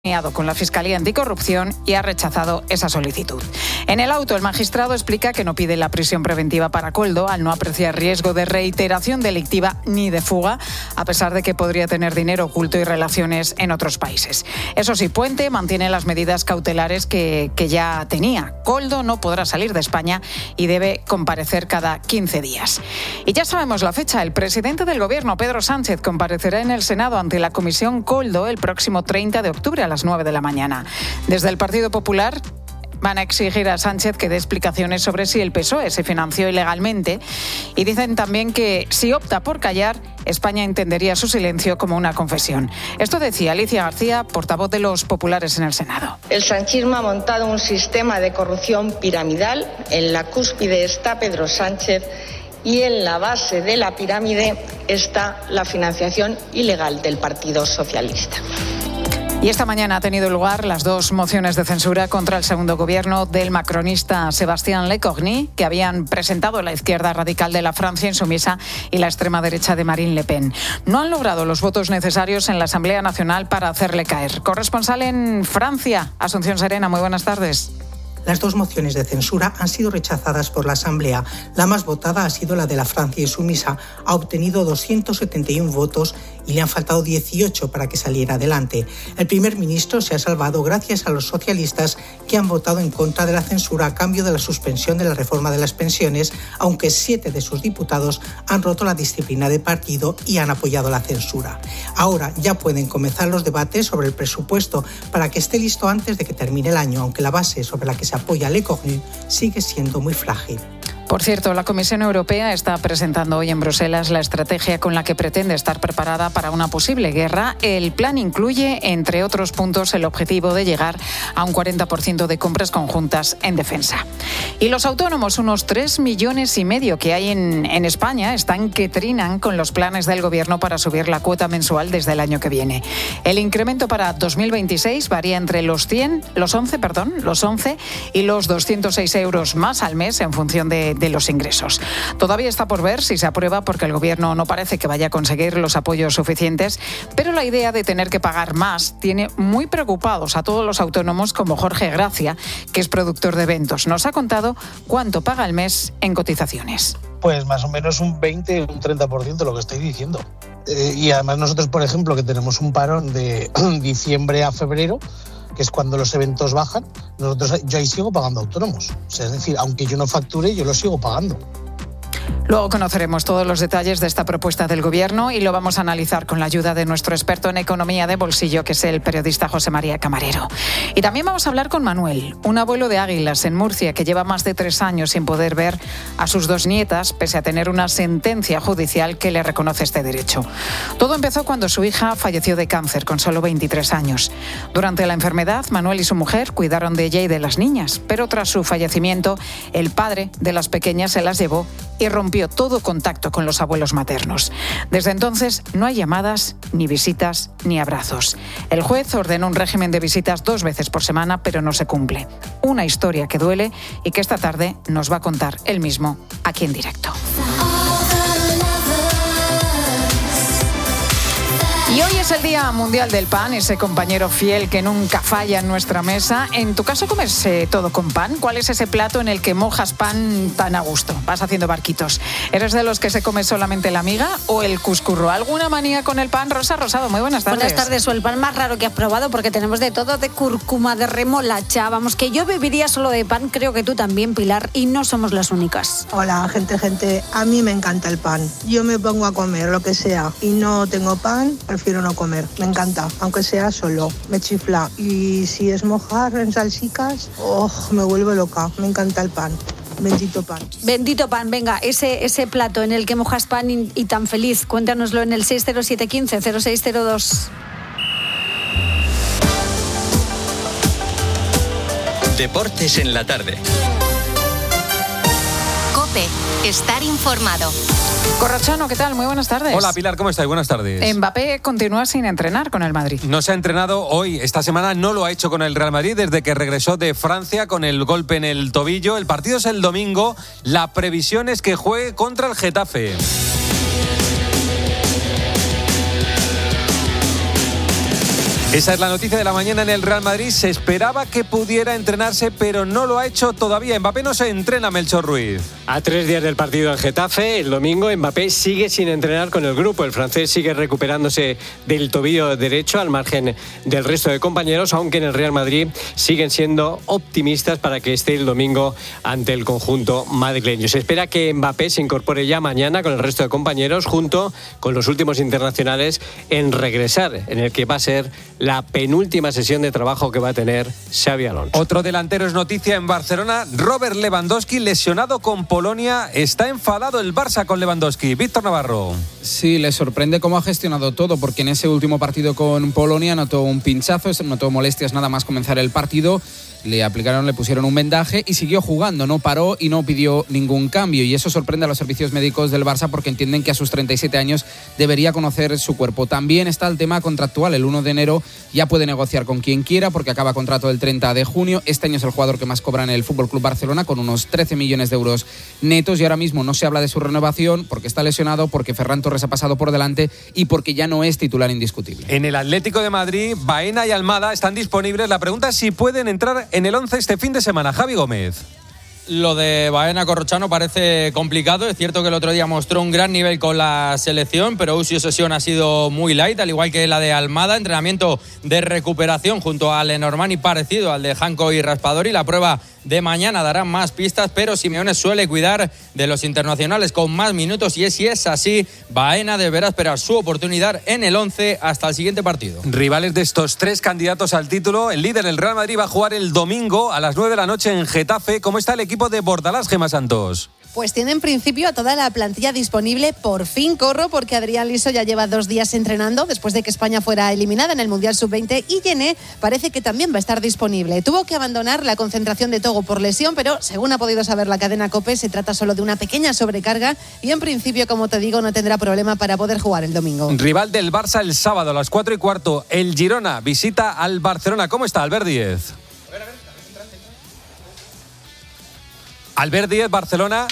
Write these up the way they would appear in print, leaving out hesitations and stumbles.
con la Fiscalía Anticorrupción y ha rechazado esa solicitud. En el auto, el magistrado explica que no pide la prisión preventiva para Koldo al no apreciar riesgo de reiteración delictiva ni de fuga, a pesar de que podría tener dinero oculto y relaciones en otros países. Eso sí, Puente mantiene las medidas cautelares que ya tenía. Koldo no podrá salir de España y debe comparecer cada 15 días. Y ya sabemos la fecha. El presidente del Gobierno, Pedro Sánchez, comparecerá en el Senado ante la Comisión Koldo el próximo 30 de octubre a las 9 de la mañana. Desde el Partido Popular van a exigir a Sánchez que dé explicaciones sobre si el PSOE se financió ilegalmente y dicen también que si opta por callar, España entendería su silencio como una confesión. Esto decía Alicia García, portavoz de los populares en el Senado. El sanchismo ha montado un sistema de corrupción piramidal. En la cúspide está Pedro Sánchez y en la base de la pirámide está la financiación ilegal del Partido Socialista. Y esta mañana ha tenido lugar las dos mociones de censura contra el segundo gobierno del macronista Sébastien Lecornu, que habían presentado la izquierda radical de la Francia Insumisa y la extrema derecha de Marine Le Pen. No han logrado los votos necesarios en la Asamblea Nacional para hacerle caer. Corresponsal en Francia, Asunción Serena, muy buenas tardes. Las dos mociones de censura han sido rechazadas por la Asamblea. La más votada ha sido la de la Francia Insumisa. Ha obtenido 271 votos y le han faltado 18 para que saliera adelante. El primer ministro se ha salvado gracias a los socialistas que han votado en contra de la censura a cambio de la suspensión de la reforma de las pensiones, aunque 7 de sus diputados han roto la disciplina de partido y han apoyado la censura. Ahora ya pueden comenzar los debates sobre el presupuesto para que esté listo antes de que termine el año, aunque la base sobre la que se apoya Lecornu sigue siendo muy frágil. Por cierto, la Comisión Europea está presentando hoy en Bruselas la estrategia con la que pretende estar preparada para una posible guerra. El plan incluye, entre otros puntos, el objetivo de llegar a un 40% de compras conjuntas en defensa. Y los autónomos, unos 3,5 millones que hay en España, están que trinan con los planes del Gobierno para subir la cuota mensual desde el año que viene. El incremento para 2026 varía entre los 11 y los 206 euros más al mes en función de los ingresos. Todavía está por ver si se aprueba porque el Gobierno no parece que vaya a conseguir los apoyos suficientes, pero la idea de tener que pagar más tiene muy preocupados a todos los autónomos como Jorge Gracia, que es productor de eventos. Nos ha contado cuánto paga al mes en cotizaciones. Pues más o menos un 20 o un 30% lo que estoy diciendo. Y además nosotros, por ejemplo, que tenemos un parón de diciembre a febrero, que es cuando los eventos bajan, yo ahí sigo pagando autónomos. O sea, es decir, aunque yo no facture, yo lo sigo pagando. Luego conoceremos todos los detalles de esta propuesta del Gobierno y lo vamos a analizar con la ayuda de nuestro experto en economía de bolsillo, que es el periodista José María Camarero. Y también vamos a hablar con Manuel, un abuelo de águilas en Murcia que lleva más de 3 años sin poder ver a sus 2 nietas, pese a tener una sentencia judicial que le reconoce este derecho. Todo empezó cuando su hija falleció de cáncer con solo 23 años. Durante la enfermedad, Manuel y su mujer cuidaron de ella y de las niñas, pero tras su fallecimiento, el padre de las pequeñas se las llevó y rompió todo contacto con los abuelos maternos. Desde entonces no hay llamadas, ni visitas, ni abrazos. El juez ordenó un régimen de visitas 2 veces por semana, pero no se cumple. Una historia que duele y que esta tarde nos va a contar él mismo aquí en directo. Y hoy es el Día Mundial del Pan, ese compañero fiel que nunca falla en nuestra mesa. En tu caso, ¿comes todo con pan? ¿Cuál es ese plato en el que mojas pan tan a gusto? Vas haciendo barquitos. ¿Eres de los que se come solamente la miga o el cuscurro? ¿Alguna manía con el pan? Rosa Rosado, muy buenas tardes. Buenas tardes. O el pan más raro que has probado, porque tenemos de todo, de cúrcuma, de remolacha. Vamos, que yo viviría solo de pan, creo que tú también, Pilar, y no somos las únicas. Hola, gente. A mí me encanta el pan. Yo me pongo a comer lo que sea y no tengo pan, prefiero no comer. Me encanta, aunque sea solo, me chifla. Y si es mojar en salsicas, me vuelve loca. Me encanta el pan. Bendito pan. Bendito pan, venga, ese plato en el que mojas pan y tan feliz. Cuéntanoslo en el 60715-0602. Deportes en la tarde. COPE, estar informado. Corrochano, ¿qué tal? Muy buenas tardes. Hola, Pilar, ¿cómo estáis? Buenas tardes. Mbappé continúa sin entrenar con el Madrid. No se ha entrenado hoy, esta semana no lo ha hecho con el Real Madrid desde que regresó de Francia con el golpe en el tobillo. El partido es el domingo, la previsión es que juegue contra el Getafe. Esa es la noticia de la mañana en el Real Madrid. Se esperaba que pudiera entrenarse, pero no lo ha hecho todavía. Mbappé no se entrena, Melchor Ruiz. A 3 días del partido en Getafe, el domingo, Mbappé sigue sin entrenar con el grupo. El francés sigue recuperándose del tobillo derecho al margen del resto de compañeros, aunque en el Real Madrid siguen siendo optimistas para que esté el domingo ante el conjunto madrileño. Se espera que Mbappé se incorpore ya mañana con el resto de compañeros, junto con los últimos internacionales en regresar, en el que va a ser la penúltima sesión de trabajo que va a tener Xabi Alonso. Otro delantero es noticia en Barcelona. Robert Lewandowski, lesionado con Polonia. Está enfadado el Barça con Lewandowski. Víctor Navarro. Sí, le sorprende cómo ha gestionado todo, porque en ese último partido con Polonia notó un pinchazo, notó molestias nada más comenzar el partido. Le pusieron un vendaje y siguió jugando, no paró y no pidió ningún cambio. Y eso sorprende a los servicios médicos del Barça, porque entienden que a sus 37 años debería conocer su cuerpo. También está el tema contractual. El 1 de enero ya puede negociar con quien quiera, porque acaba contrato el 30 de junio. Este año es el jugador que más cobra en el FC Barcelona, con unos 13 millones de euros netos. Y ahora mismo no se habla de su renovación porque está lesionado, porque Ferran Torres ha pasado por delante y porque ya no es titular indiscutible. En el Atlético de Madrid, Baena y Almada están disponibles. La pregunta es si pueden entrar en el 11 este fin de semana. Javi Gómez. Lo de Baena Corrochano parece complicado. Es cierto que el otro día mostró un gran nivel con la selección, pero su sesión ha sido muy light, al igual que la de Almada. Entrenamiento de recuperación junto a Lenormand y parecido al de Janko y Raspadori. La prueba de mañana dará más pistas, pero Simeone suele cuidar de los internacionales con más minutos, y si es así, Baena deberá esperar su oportunidad en el 11 hasta el siguiente partido. Rivales de estos tres candidatos al título, el líder, el Real Madrid, va a jugar el domingo a las 9 de la noche en Getafe. ¿Cómo está el equipo de Bordalás, Gemma Santos? Pues tiene en principio a toda la plantilla disponible, por fin, Corro, porque Adrián Liso ya lleva 2 días entrenando después de que España fuera eliminada en el Mundial Sub-20, y Yené parece que también va a estar disponible. Tuvo que abandonar la concentración de Togo por lesión, pero según ha podido saber la cadena COPE, se trata solo de una pequeña sobrecarga y en principio, como te digo, no tendrá problema para poder jugar el domingo. Rival del Barça el sábado a las 4:15, el Girona visita al Barcelona. ¿Cómo está Albert Díez? Albert Díez, Barcelona.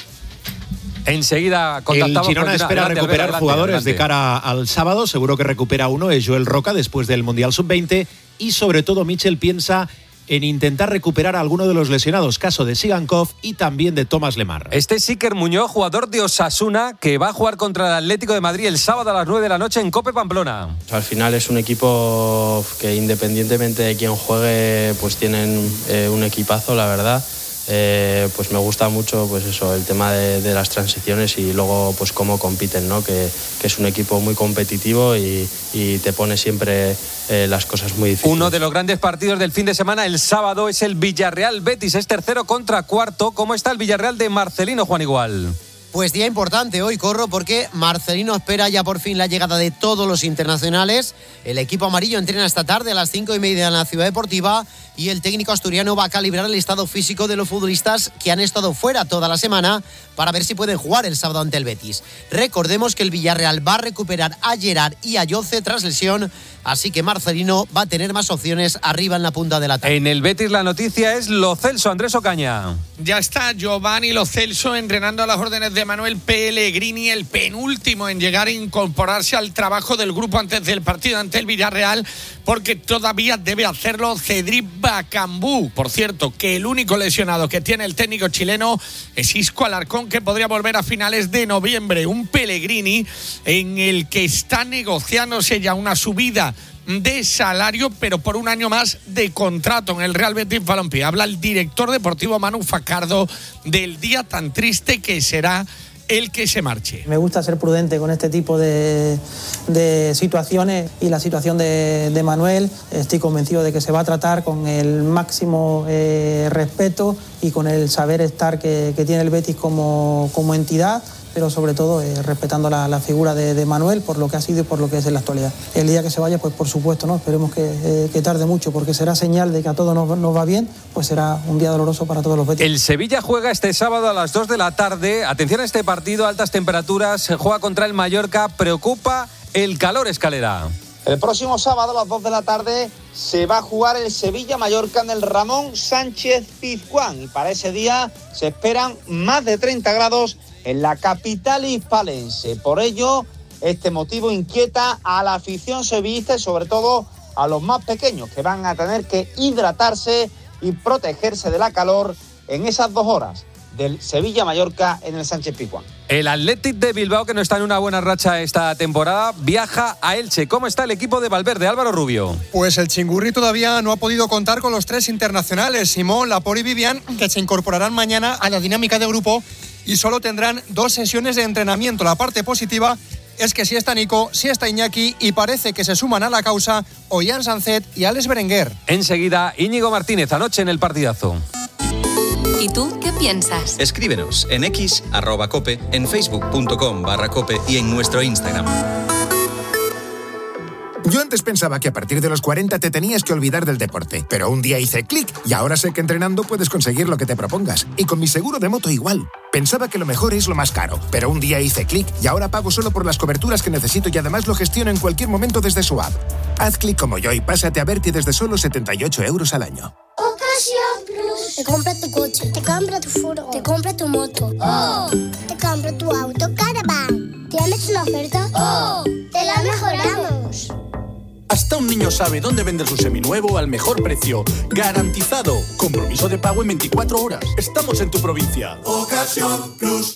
Enseguida contactamos. El Girona espera recuperar jugadores de cara al sábado. Seguro que recupera uno, es Joel Roca, después del Mundial Sub-20. Y sobre todo Michel piensa en intentar recuperar a alguno de los lesionados, caso de Sigankov y también de Tomás Lemar. Este es Iker Muñoz, jugador de Osasuna, que va a jugar contra el Atlético de Madrid el sábado a las 9 de la noche en Cope Pamplona. Al final es un equipo que, independientemente de quién juegue, pues tienen un equipazo, la verdad. Pues me gusta mucho, pues eso, el tema de las transiciones y luego pues cómo compiten, ¿no? Que es un equipo muy competitivo y te pone siempre las cosas muy difíciles. Uno de los grandes partidos del fin de semana el sábado es el Villarreal Betis, es tercero contra cuarto. ¿Cómo está el Villarreal de Marcelino, Juan Igual? Pues día importante hoy, Corro, porque Marcelino espera ya por fin la llegada de todos los internacionales. El equipo amarillo entrena esta tarde a las 5:30 en la Ciudad Deportiva y el técnico asturiano va a calibrar el estado físico de los futbolistas que han estado fuera toda la semana para ver si pueden jugar el sábado ante el Betis. Recordemos que el Villarreal va a recuperar a Gerard y a Yoce tras lesión, así que Marcelino va a tener más opciones arriba en la punta de la tabla. En el Betis la noticia es Lo Celso, Andrés Ocaña. Ya está Giovanni Lo Celso entrenando a las órdenes de Manuel Pellegrini, el penúltimo en llegar a incorporarse al trabajo del grupo antes del partido ante el Villarreal, porque todavía debe hacerlo Cedric Bakambu. Por cierto, que el único lesionado que tiene el técnico chileno es Isco Alarcón, que podría volver a finales de noviembre. Un Pellegrini en el que está negociándose ya una subida de salario, pero por un año más de contrato en el Real Betis Balompié. Habla el director deportivo Manu Facardo del día tan triste que será el que se marche. Me gusta ser prudente con este tipo de situaciones, y la situación de Manuel estoy convencido de que se va a tratar con el máximo respeto y con el saber estar que tiene el Betis como entidad, pero sobre todo respetando la figura de Manuel por lo que ha sido y por lo que es en la actualidad. El día que se vaya, pues por supuesto, ¿no? Esperemos que tarde mucho, porque será señal de que a todos nos va bien, pues será un día doloroso para todos los betis. El Sevilla juega este sábado a las 2 de la tarde. Atención a este partido, altas temperaturas, se juega contra el Mallorca. Preocupa el calor, Escalera. El próximo sábado a las 2 de la tarde se va a jugar el Sevilla-Mallorca en el Ramón Sánchez Pizjuán, y para ese día se esperan más de 30 grados en la capital hispalense. Por ello, este motivo inquieta a la afición sevillista y sobre todo a los más pequeños, que van a tener que hidratarse y protegerse de la calor en esas 2 horas del Sevilla-Mallorca en el Sánchez-Pizjuán. El Athletic de Bilbao, que no está en una buena racha esta temporada, viaja a Elche. ¿Cómo está el equipo de Valverde, Álvaro Rubio? Pues el Chingurri todavía no ha podido contar con los 3 internacionales, Simón, Laporte y Vivian, que se incorporarán mañana a la dinámica de grupo y solo tendrán 2 sesiones de entrenamiento. La parte positiva es que sí está Nico, sí está Iñaki y parece que se suman a la causa Ollán Sancet y Alex Berenguer. Enseguida, Íñigo Martínez, anoche en el partidazo. ¿Y tú qué piensas? Escríbenos en X, @cope, en facebook.com/cope y en nuestro Instagram. Yo antes pensaba que a partir de los 40 te tenías que olvidar del deporte, pero un día hice clic y ahora sé que entrenando puedes conseguir lo que te propongas. Y con mi seguro de moto igual. Pensaba que lo mejor es lo más caro, pero un día hice clic y ahora pago solo por las coberturas que necesito y además lo gestiono en cualquier momento desde su app. Haz clic como yo y pásate a Berti desde solo 78 euros al año. Ocasión Plus. Te compra tu coche, te compra tu furgo, te compra tu moto. ¡Oh! Te compra tu auto Caravan. ¿Tienes una oferta? ¡Oh! ¡Te la mejoramos! Hasta un niño sabe dónde vender su seminuevo al mejor precio. ¡Garantizado! Compromiso de pago en 24 horas. Estamos en tu provincia. Ocasión Plus.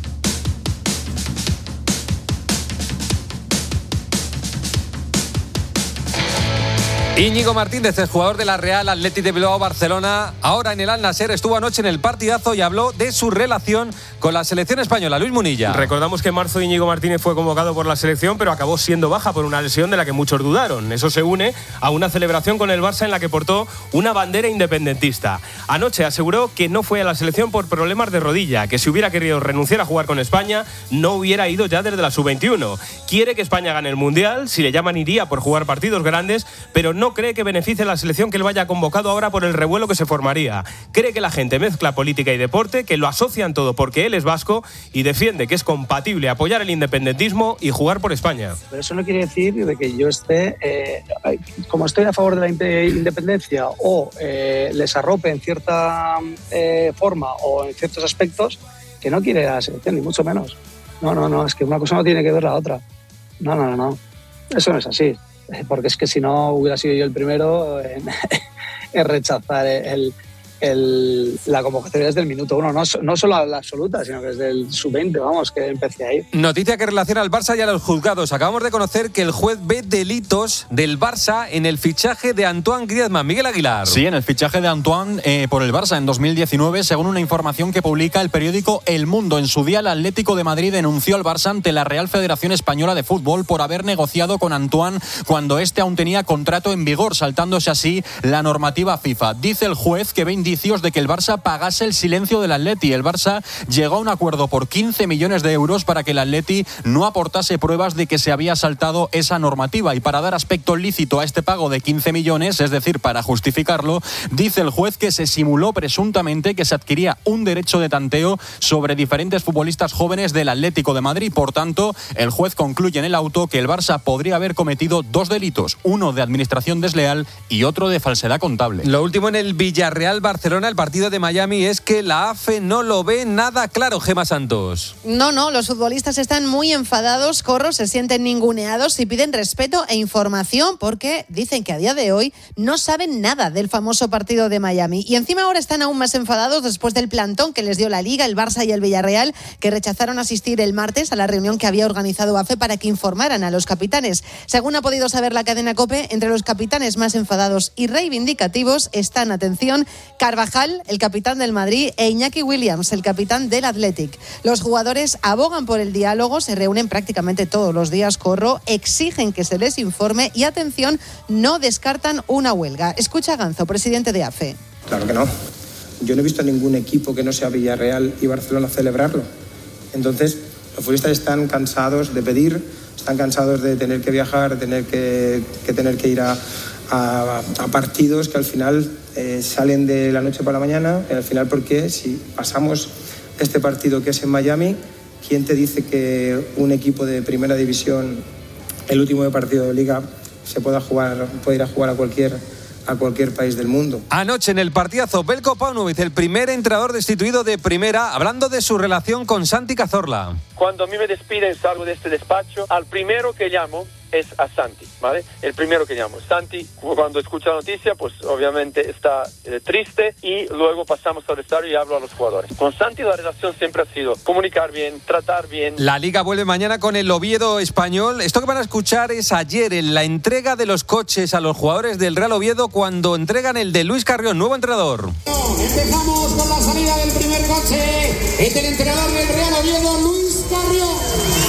Íñigo Martínez, el jugador de la Real Athletic de Bilbao Barcelona, ahora en el Al Nassr, estuvo anoche en el partidazo y habló de su relación con la selección española. Luis Munilla. Recordamos que en marzo Íñigo Martínez fue convocado por la selección, pero acabó siendo baja por una lesión de la que muchos dudaron. Eso se une a una celebración con el Barça en la que portó una bandera independentista. Anoche aseguró que no fue a la selección por problemas de rodilla, que si hubiera querido renunciar a jugar con España, no hubiera ido ya desde la sub-21. Quiere que España gane el Mundial, si le llaman iría por jugar partidos grandes, pero no cree que beneficie la selección que él vaya convocado ahora por el revuelo que se formaría. Cree que la gente mezcla política y deporte, que lo asocian todo porque él es vasco y defiende que es compatible apoyar el independentismo y jugar por España. Pero eso no quiere decir de que yo esté, como estoy a favor de la independencia o les arrope en cierta forma o en ciertos aspectos, que no quiere la selección, ni mucho menos. No, es que una cosa no tiene que ver la otra. No. Eso no es así. Porque es que si no hubiera sido yo el primero en rechazar la convocatoria desde el minuto 1, no solo la absoluta, sino que desde el sub-20, vamos, que empecé ahí. Noticia que relaciona al Barça y a los juzgados. Acabamos de conocer que el juez ve delitos del Barça en el fichaje de Antoine Griezmann. Miguel Aguilar. Sí, en el fichaje de Antoine por el Barça en 2019, según una información que publica el periódico El Mundo. En su día, el Atlético de Madrid denunció al Barça ante la Real Federación Española de Fútbol por haber negociado con Antoine cuando este aún tenía contrato en vigor, saltándose así la normativa FIFA. Dice el juez que ve indicios de que el Barça pagase el silencio del Atleti. El Barça llegó a un acuerdo por 15 millones de euros para que el Atleti no aportase pruebas de que se había saltado esa normativa. Y para dar aspecto lícito a este pago de 15 millones, es decir, para justificarlo, dice el juez que se simuló presuntamente que se adquiría un derecho de tanteo sobre diferentes futbolistas jóvenes del Atlético de Madrid. Por tanto, el juez concluye en el auto que el Barça podría haber cometido 2 delitos, uno de administración desleal y otro de falsedad contable. Lo último en el Villarreal-Barcelona, el partido de Miami, es que la AFE no lo ve nada claro, Gemma Santos. No, los futbolistas están muy enfadados, Corro, se sienten ninguneados y piden respeto e información porque dicen que a día de hoy no saben nada del famoso partido de Miami. Y encima ahora están aún más enfadados después del plantón que les dio la Liga, el Barça y el Villarreal, que rechazaron asistir el martes a la reunión que había organizado AFE para que informaran a los capitanes. Según ha podido saber la cadena COPE, entre los capitanes más enfadados y reivindicativos están, atención, Carvajal, el capitán del Madrid, e Iñaki Williams, el capitán del Athletic. Los jugadores abogan por el diálogo, se reúnen prácticamente todos los días, Corro, exigen que se les informe y, atención, no descartan una huelga. Escucha a Ganzo, presidente de AFE. Claro que no. Yo no he visto a ningún equipo que no sea Villarreal y Barcelona celebrarlo. Entonces, los futbolistas están cansados de pedir, están cansados de tener que viajar, de tener que ir a partidos que al final salen de la noche para la mañana. Al final, porque si pasamos este partido que es en Miami, ¿quién te dice que un equipo de primera división, el último partido de liga, puede ir a jugar a cualquier país del mundo? Anoche en el partidazo, Belko Paunovic, el primer entrenador destituido de primera, hablando de su relación con Santi Cazorla. Cuando a mí me despiden, salgo de este despacho, al primero que llamo es a Santi, ¿vale? El primero que llamo. Santi, cuando escucha la noticia, pues obviamente está triste, y luego pasamos al vestuario y hablo a los jugadores. Con Santi la relación siempre ha sido comunicar bien, tratar bien. La Liga vuelve mañana con el Oviedo Español. Esto que van a escuchar es ayer en la entrega de los coches a los jugadores del Real Oviedo cuando entregan el de Luis Carrión, nuevo entrenador. Empezamos con la salida del primer coche. Es el entrenador del Real Oviedo, Luis Carrión.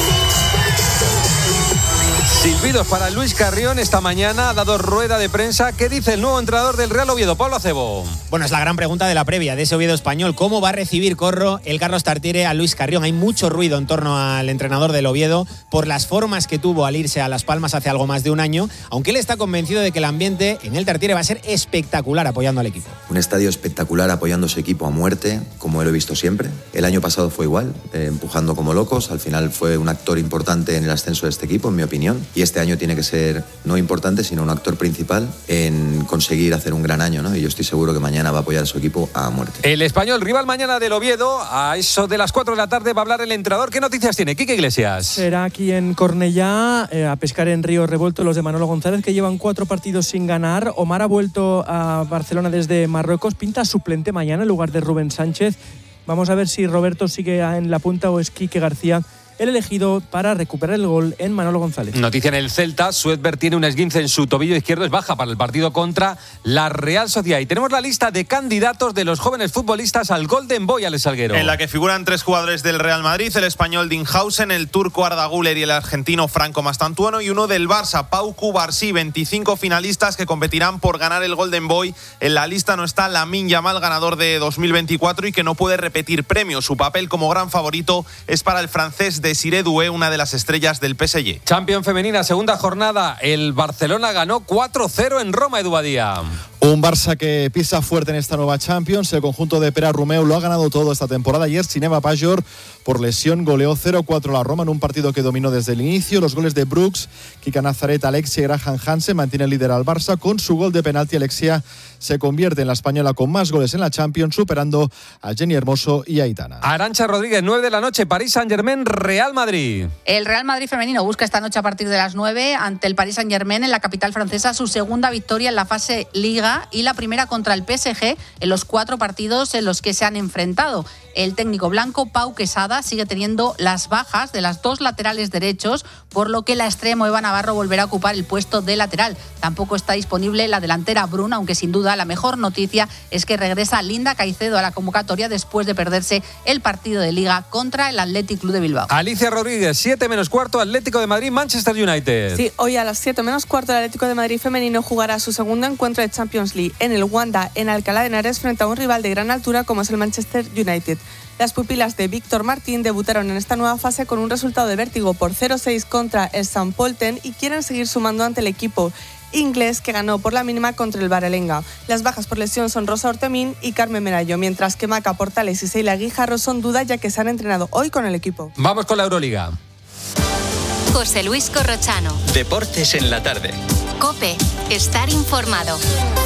Silbidos para Luis Carrión esta mañana, ha dado rueda de prensa. ¿Qué dice el nuevo entrenador del Real Oviedo, Pablo Acebo? Bueno, es la gran pregunta de la previa de ese Oviedo Español. ¿Cómo va a recibir, Corro, el Carlos Tartiere a Luis Carrión? Hay mucho ruido en torno al entrenador del Oviedo por las formas que tuvo al irse a Las Palmas hace algo más de un año, aunque él está convencido de que el ambiente en el Tartiere va a ser espectacular apoyando al equipo. Un estadio espectacular apoyando a su equipo a muerte, como lo he visto siempre. El año pasado fue igual, empujando como locos. Al final fue un actor importante en el ascenso de este equipo, en mi opinión. Y este año tiene que ser no importante, sino un actor principal en conseguir hacer un gran año, ¿no? Y yo estoy seguro que mañana va a apoyar a su equipo a muerte. El Español, rival mañana del Oviedo, a eso de las 4 de la tarde va a hablar el entrenador. ¿Qué noticias tiene? Quique Iglesias. Será aquí en Cornellá, a pescar en Río Revuelto los de Manolo González, que llevan 4 partidos sin ganar. Omar ha vuelto a Barcelona desde Marruecos, pinta suplente mañana en lugar de Rubén Sánchez. Vamos a ver si Roberto sigue en la punta o es Quique García el elegido para recuperar el gol en Manolo González. Noticia en el Celta, Suedberg tiene un esguince en su tobillo izquierdo, es baja para el partido contra la Real Sociedad. Y tenemos la lista de candidatos de los jóvenes futbolistas al Golden Boy, Alex Salguero. En la que figuran 3 jugadores del Real Madrid, el español Dinhausen, el turco Arda Güler y el argentino Franco Mastantuono, y uno del Barça, Pau Cubarsí. 25 finalistas que competirán por ganar el Golden Boy. En la lista no está Lamine Yamal, ganador de 2024 y que no puede repetir premio. Su papel como gran favorito es para el francés Desiré Doué, una de las estrellas del PSG. Champions femenina, segunda jornada. El Barcelona ganó 4-0 en Roma, Edu Badía. Un Barça que pisa fuerte en esta nueva Champions. El conjunto de Pere Romeu lo ha ganado todo esta temporada. Ayer Sineva Pajor, por lesión, goleó 0-4 a la Roma en un partido que dominó desde el inicio. Los goles de Brooks, Kika Nazaret, Alexia y Graham Hansen mantienen líder al Barça. Con su gol de penalti, Alexia se convierte en la española con más goles en la Champions, superando a Jenny Hermoso y a Aitana. Arantxa Rodríguez, 9 de la noche, París Saint-Germain, Real Madrid. El Real Madrid femenino busca esta noche a partir de las 9 ante el Paris Saint-Germain en la capital francesa su segunda victoria en la fase Liga y la primera contra el PSG en los 4 partidos en los que se han enfrentado. El técnico blanco, Pau Quesada, sigue teniendo las bajas de las 2 laterales derechos, por lo que la extremo Eva Navarro volverá a ocupar el puesto de lateral. Tampoco está disponible la delantera Bruna, aunque sin duda la mejor noticia es que regresa Linda Caicedo a la convocatoria después de perderse el partido de Liga contra el Athletic Club de Bilbao. Alicia Rodríguez, 7 menos cuarto, Atlético de Madrid, Manchester United. Sí, hoy a las 7 menos cuarto el Atlético de Madrid femenino jugará su segundo encuentro de Champions League en el Wanda, en Alcalá de Henares, frente a un rival de gran altura como es el Manchester United. Las pupilas de Víctor Martín debutaron en esta nueva fase con un resultado de vértigo por 0-6 contra el St. Pölten y quieren seguir sumando ante el equipo inglés que ganó por la mínima contra el Vålerenga. Las bajas por lesión son Rosa Ortemín y Carmen Merayo, mientras que Maca Portales y Seila Guijarro son duda ya que se han entrenado hoy con el equipo. Vamos con la Euroliga. José Luis Corrochano. Deportes en la tarde. COPE. Estar informado.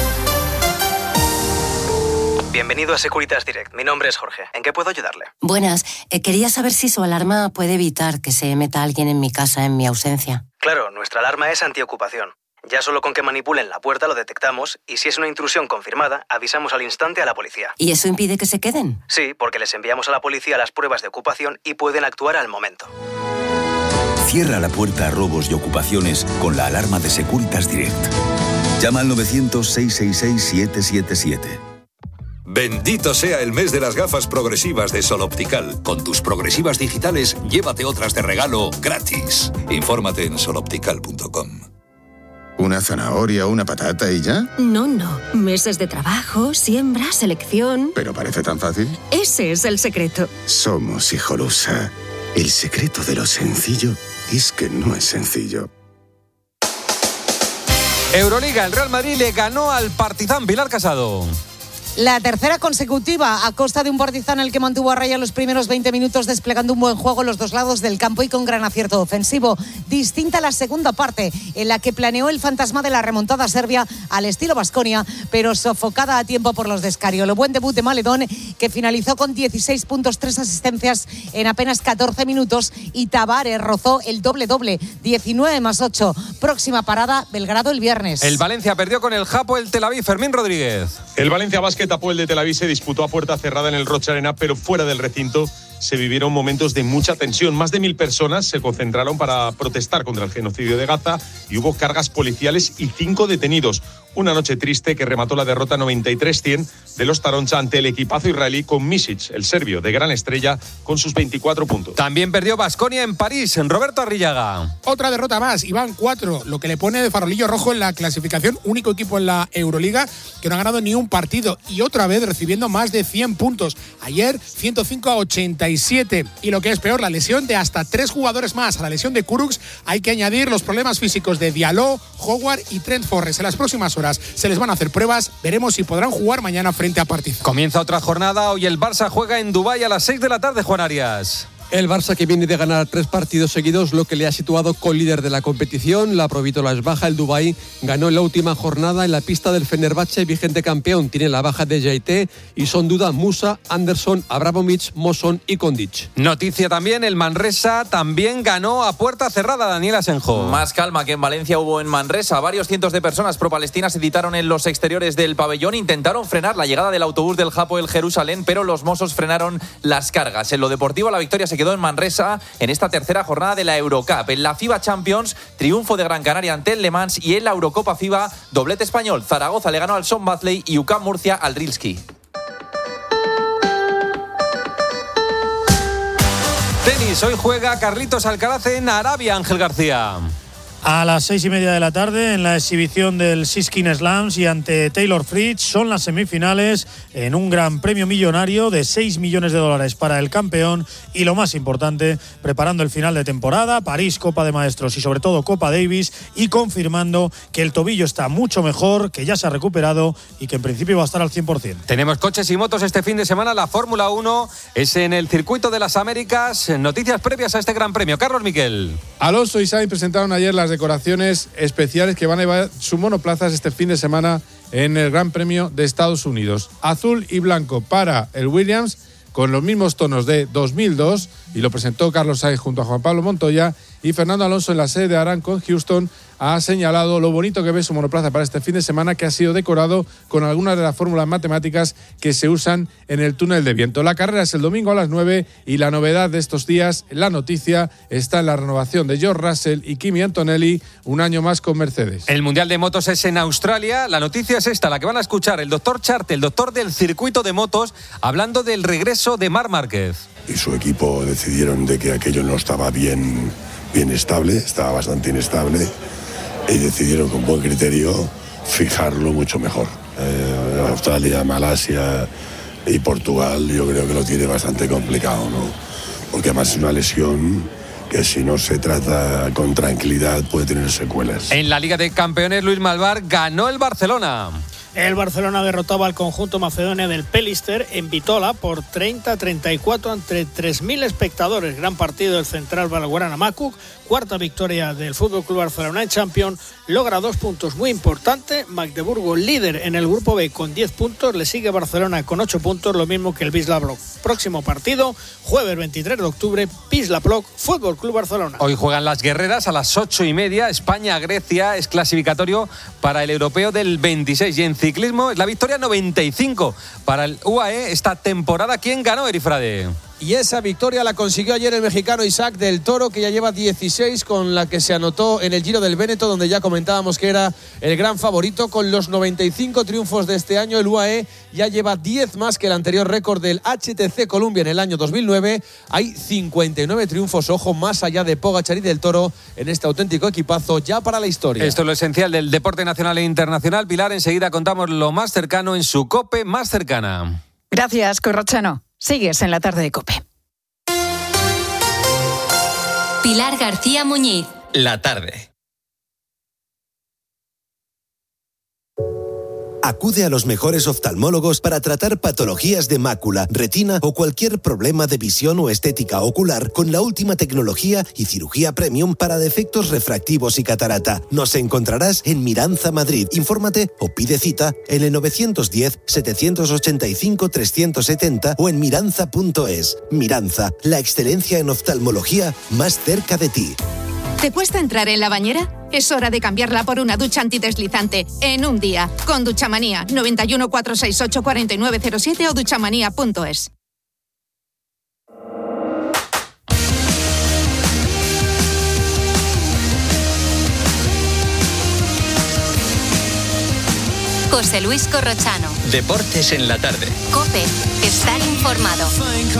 Bienvenido a Securitas Direct. Mi nombre es Jorge. ¿En qué puedo ayudarle? Buenas. Quería saber si su alarma puede evitar que se meta alguien en mi casa en mi ausencia. Claro, nuestra alarma es antiocupación. Ya solo con que manipulen la puerta lo detectamos y si es una intrusión confirmada, avisamos al instante a la policía. ¿Y eso impide que se queden? Sí, porque les enviamos a la policía las pruebas de ocupación y pueden actuar al momento. Cierra la puerta a robos y ocupaciones con la alarma de Securitas Direct. Llama al 900-666-777. Bendito sea el mes de las gafas progresivas de Sol Optical. Con tus progresivas digitales, llévate otras de regalo gratis. Infórmate en soloptical.com. ¿Una zanahoria o una patata y ya? No. Meses de trabajo, siembra, selección. ¿Pero parece tan fácil? Ese es el secreto. Somos Hijolusa. El secreto de lo sencillo es que no es sencillo. Euroliga, el Real Madrid le ganó al Partizan. Pilar Casado. La tercera consecutiva a costa de un Partizan el que mantuvo a raya los primeros 20 minutos desplegando un buen juego en los dos lados del campo y con gran acierto ofensivo. Distinta la segunda parte en la que planeó el fantasma de la remontada serbia al estilo Baskonia, pero sofocada a tiempo por los de Escariolo. Buen debut de Maledón que finalizó con 16 puntos, 3 asistencias en apenas 14 minutos y Tavares rozó el doble, 19+8. Próxima parada, Belgrado el viernes. El Valencia perdió con el Hapoel Tel Aviv. Fermín Rodríguez. El Valencia Basket Hapoel de Tel Aviv se disputó a puerta cerrada en el Rocha Arena, pero fuera del recinto se vivieron momentos de mucha tensión. Más de 1.000 personas se concentraron para protestar contra el genocidio de Gaza y hubo cargas policiales y 5 detenidos. Una noche triste que remató la derrota 93-100 de los Taroncha ante el equipazo israelí con Misic, el serbio de gran estrella, con sus 24 puntos. También perdió Baskonia en París. Roberto Arrillaga. Otra derrota más, y van 4, lo que le pone de farolillo rojo en la clasificación. Único equipo en la Euroliga que no ha ganado ni un partido y otra vez recibiendo más de 100 puntos. Ayer 105-87 y lo que es peor, la lesión de hasta 3 jugadores más. A la lesión de Kurucs hay que añadir los problemas físicos de Diallo, Howard y Trent Forrest. En las próximas horas se les van a hacer pruebas, veremos si podrán jugar mañana frente a Partizan. Comienza otra jornada, hoy el Barça juega en Dubái a las 6 de la tarde, Juan Arias. El Barça, que viene de ganar 3 partidos seguidos, lo que le ha situado co-líder de la competición. La Provítola es baja. El Dubái ganó en la última jornada en la pista del Fenerbahce, vigente campeón. Tiene la baja de Jaité y son duda Musa, Anderson, Abramovich, Mosson y Kondic. Noticia también, el Manresa también ganó a puerta cerrada, Daniel Asenjo. Más calma que en Valencia hubo en Manresa. Varios cientos de personas pro-palestinas se citaron en los exteriores del pabellón. Intentaron frenar la llegada del autobús del Hapoel Jerusalén, pero los mozos frenaron las cargas. En lo deportivo, la victoria se quedó en Manresa en esta tercera jornada de la Eurocup. En la FIBA Champions, triunfo de Gran Canaria ante el Le Mans, y en la Eurocopa FIBA, doblete español. Zaragoza le ganó al Son Bazley y UCAM Murcia al Rilski. Tenis, hoy juega Carlitos Alcaraz en Arabia, Ángel García. A las 6:30 de la tarde, en la exhibición del Siskin Slams y ante Taylor Fritz, son las semifinales en un gran premio millonario de $6 millones para el campeón y, lo más importante, preparando el final de temporada, París, Copa de Maestros y sobre todo Copa Davis, y confirmando que el tobillo está mucho mejor, que ya se ha recuperado y que en principio va a estar al 100%. Tenemos coches y motos este fin de semana. La Fórmula 1 es en el Circuito de las Américas. Noticias previas a este gran premio. Carlos Miquel. Alonso y Sainz presentaron ayer las decoraciones especiales que van a llevar sus monoplazas este fin de semana en el Gran Premio de Estados Unidos. Azul y blanco para el Williams, con los mismos tonos de 2002, y lo presentó Carlos Sainz junto a Juan Pablo Montoya, y Fernando Alonso en la sede de Aramco en Houston ha señalado lo bonito que ve su monoplaza para este fin de semana, que ha sido decorado con algunas de las fórmulas matemáticas que se usan en el túnel de viento. La carrera es el domingo a las 9 y la novedad de estos días, la noticia, está en la renovación de George Russell y Kimi Antonelli un año más con Mercedes. El Mundial de Motos es en Australia. La noticia es esta, la que van a escuchar el doctor Charte, el doctor del circuito de motos, hablando del regreso de Marc Márquez. Y su equipo decidieron de que aquello no estaba bien estable, estaba bastante inestable, y decidieron con buen criterio fijarlo mucho mejor. Australia, Malasia y Portugal yo creo que lo tiene bastante complicado, ¿no? Porque además es una lesión que si no se trata con tranquilidad puede tener secuelas. En la Liga de Campeones, Luis Malvar ganó el Barcelona. El Barcelona derrotaba al conjunto macedonio del Pelister en Bitola por 30-34 ante 3.000 espectadores. Gran partido del central Blaugrana Makuk. Cuarta victoria del FC Barcelona en Champions. Logra 2 puntos muy importantes. Magdeburgo líder en el grupo B con 10 puntos. Le sigue Barcelona con 8 puntos, lo mismo que el Wisla Plock. Próximo partido, jueves 23 de octubre, Wisla Plock, FC Barcelona. Hoy juegan las guerreras a las 8:30. España-Grecia es clasificatorio para el europeo del 26. Y en ciclismo es la victoria 95 para el UAE esta temporada. ¿Quién ganó, Erifrade? Y esa victoria la consiguió ayer el mexicano Isaac del Toro, que ya lleva 16, con la que se anotó en el Giro del Véneto, donde ya comentábamos que era el gran favorito. Con los 95 triunfos de este año, el UAE ya lleva 10 más que el anterior récord del HTC Columbia en el año 2009. Hay 59 triunfos, ojo, más allá de Pogačar y del Toro, en este auténtico equipazo ya para la historia. Esto es lo esencial del deporte nacional e internacional. Pilar, enseguida contamos lo más cercano en su COPE más cercana. Gracias, Corrochano. Sigues en la tarde de COPE. Pilar García Muñiz. La tarde. Acude a los mejores oftalmólogos para tratar patologías de mácula, retina o cualquier problema de visión o estética ocular con la última tecnología y cirugía premium para defectos refractivos y catarata. Nos encontrarás en Miranza, Madrid. Infórmate o pide cita en el 910-785-370 o en miranza.es. Miranza, la excelencia en oftalmología más cerca de ti. ¿Te cuesta entrar en la bañera? Es hora de cambiarla por una ducha antideslizante en un día. Con Duchamanía, 91 468 4907 o duchamanía.es. José Luis Corrochano. Deportes en la tarde. COPE. Estar informado.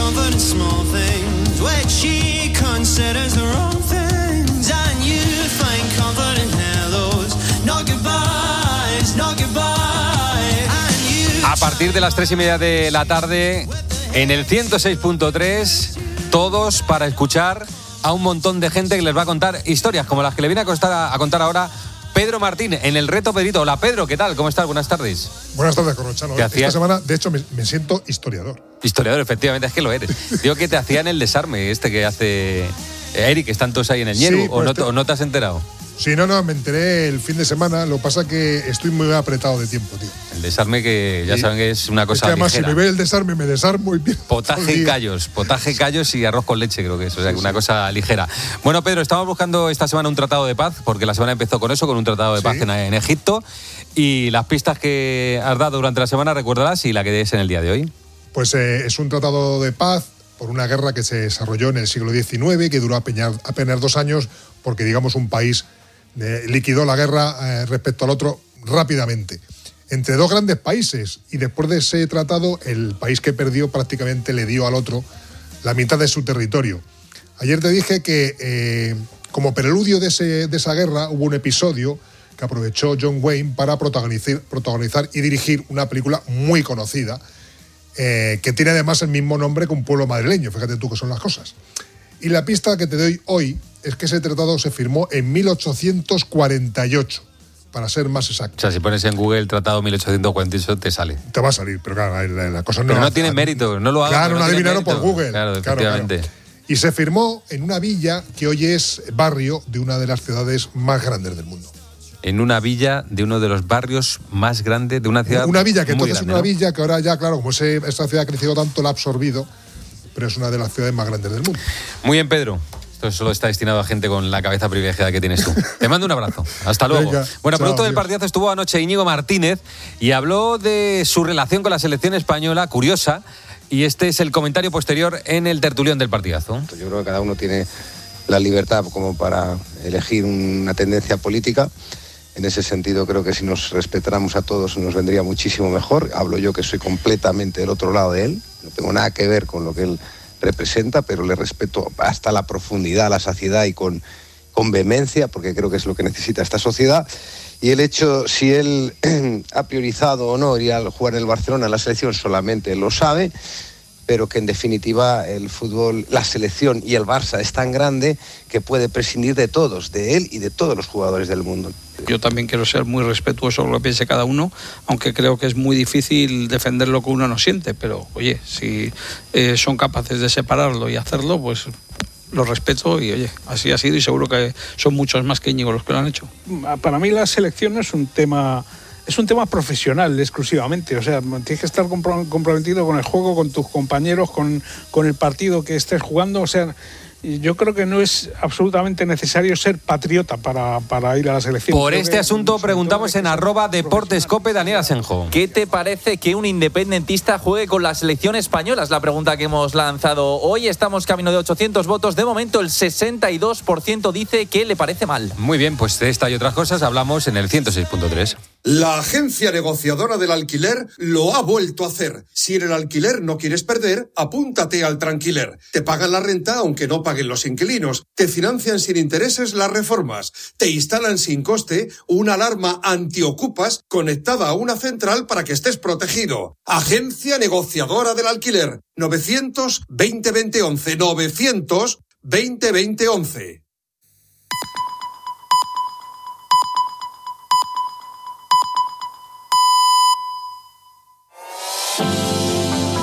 A partir de las 3:30 de la tarde, en el 106.3, todos para escuchar a un montón de gente que les va a contar historias como las que le viene a contar ahora Pedro Martín en el Reto Pedrito. Hola Pedro, ¿qué tal? ¿Cómo estás? Buenas tardes. Buenas tardes, Corrochano. Esta semana, de hecho, me siento historiador. Historiador, efectivamente, es que lo eres. Digo que te hacían el desarme que hace Eric, están todos ahí en el Ñeru, sí, pues ¿o no te has enterado? Sí, no, me enteré el fin de semana. Lo que pasa es que estoy muy apretado de tiempo, tío. El desarme, que ya saben que es una cosa ligera. Además, si me ve el desarme, me desarmo y pierdo. Potaje callos y arroz con leche, creo que es. O sea, una cosa ligera. Bueno, Pedro, estamos buscando esta semana un tratado de paz, porque la semana empezó con eso, con un tratado de paz en Egipto. Y las pistas que has dado durante la semana, recuérdalas y la que des en el día de hoy. Pues es un tratado de paz por una guerra que se desarrolló en el siglo XIX, que duró apenas 2 años, porque, digamos, un país liquidó la guerra respecto al otro rápidamente, entre 2 grandes países, y después de ese tratado el país que perdió prácticamente le dio al otro la mitad de su territorio. Ayer te dije que como preludio de esa guerra hubo un episodio que aprovechó John Wayne para protagonizar y dirigir una película muy conocida que tiene además el mismo nombre que un pueblo madrileño. Fíjate tú que son las cosas. Y la pista que te doy hoy es que ese tratado se firmó en 1848, para ser más exacto. O sea, si pones en Google el tratado 1848 te sale. Te va a salir, pero claro, la cosa no... Pero no tiene mérito, no lo hagas. Claro, no adivinaron por Google. Claro, efectivamente. Claro. Y se firmó en una villa que hoy es barrio de una de las ciudades más grandes del mundo. En una villa de uno de los barrios más grandes de una ciudad. Una villa que entonces es una villa que ahora ya, claro, como esta ciudad ha crecido tanto, la ha absorbido, pero es una de las ciudades más grandes del mundo. Muy bien, Pedro. Esto solo está destinado a gente con la cabeza privilegiada que tienes tú. Te mando un abrazo. Hasta luego. Venga, bueno, chao, producto del adiós. partidazo estuvo anoche Íñigo Martínez y habló de su relación con la selección española, curiosa, y este es el comentario posterior en el tertulión del partidazo. Yo creo que cada uno tiene la libertad como para elegir una tendencia política. En ese sentido, creo que si nos respetáramos a todos nos vendría muchísimo mejor. Hablo yo que soy completamente del otro lado de él. No tengo nada que ver con lo que él representa, pero le respeto hasta la profundidad, la saciedad y con vehemencia, porque creo que es lo que necesita esta sociedad. Y el hecho, si él ha priorizado o no ir a jugar en el Barcelona en la selección, solamente él lo sabe, pero que en definitiva el fútbol, la selección y el Barça es tan grande que puede prescindir de todos, de él y de todos los jugadores del mundo. Yo también quiero ser muy respetuoso de lo que piense cada uno, aunque creo que es muy difícil defender lo que uno no siente, pero oye, si son capaces de separarlo y hacerlo, pues lo respeto y oye, así ha sido y seguro que son muchos más que Íñigo los que lo han hecho. Para mí la selección no es un tema... Es un tema profesional exclusivamente, o sea, tienes que estar comprometido con el juego, con tus compañeros, con el partido que estés jugando, o sea, yo creo que no es absolutamente necesario ser patriota para ir a la selección. Por este asunto preguntamos en @deportescope Daniel Asenjo. ¿Qué te parece que un independentista juegue con la selección española? Es la pregunta que hemos lanzado hoy. Estamos camino de 800 votos. De momento el 62% dice que le parece mal. Muy bien, pues de esta y otras cosas hablamos en el 106.3. La agencia negociadora del alquiler lo ha vuelto a hacer. Si en el alquiler no quieres perder, apúntate al Tranquiler. Te pagan la renta aunque no paguen los inquilinos. Te financian sin intereses las reformas. Te instalan sin coste una alarma antiocupas conectada a una central para que estés protegido. Agencia negociadora del alquiler. 900-20-20-11. 900-20-20-11.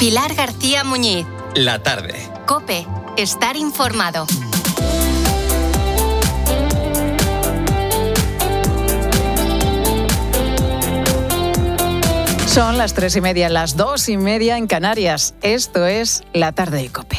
Pilar García Muñiz. La tarde. COPE. Estar informado. Son las 3:30, las 2:30 en Canarias. Esto es La Tarde de COPE.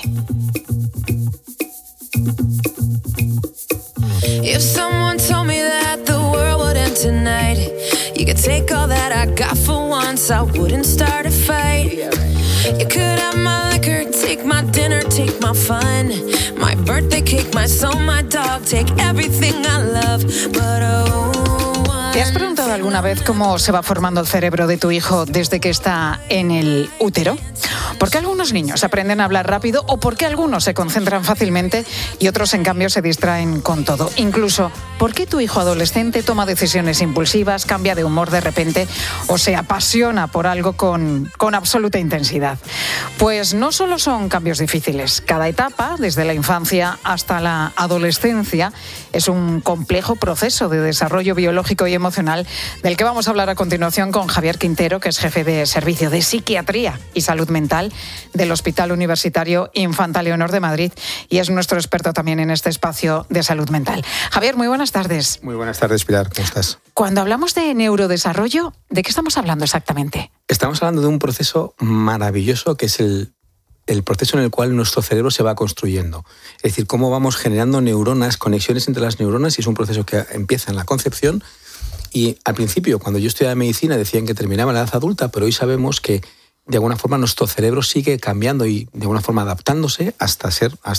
If someone told me that the world would end tonight, you could take all that I got for once, I wouldn't start a fight. You could have my liquor, take my dinner, take my fun, my birthday cake, my soul, my dog, take everything I love, but ¿Te has preguntado alguna vez cómo se va formando el cerebro de tu hijo desde que está en el útero? ¿Por qué algunos niños aprenden a hablar rápido o por qué algunos se concentran fácilmente y otros, en cambio, se distraen con todo? Incluso, ¿por qué tu hijo adolescente toma decisiones impulsivas, cambia de humor de repente o se apasiona por algo con absoluta intensidad? Pues no solo son cambios difíciles. Cada etapa, desde la infancia hasta la adolescencia, es un complejo proceso de desarrollo biológico y emocional del que vamos a hablar a continuación con Javier Quintero, que es jefe de Servicio de Psiquiatría y Salud Mental del Hospital Universitario Infanta Leonor de Madrid y es nuestro experto también en este espacio de salud mental. Javier, muy buenas tardes. Muy buenas tardes, Pilar. ¿Cómo estás? Cuando hablamos de neurodesarrollo, ¿de qué estamos hablando exactamente? Estamos hablando de un proceso maravilloso que es el proceso en el cual nuestro cerebro se va construyendo. Es decir, cómo vamos generando neuronas, conexiones entre las neuronas, y es un proceso que empieza en la concepción. Y al principio, cuando yo estudiaba medicina, decían que terminaba en la edad adulta, pero hoy sabemos que de alguna forma nuestro cerebro sigue cambiando y de alguna forma adaptándose hasta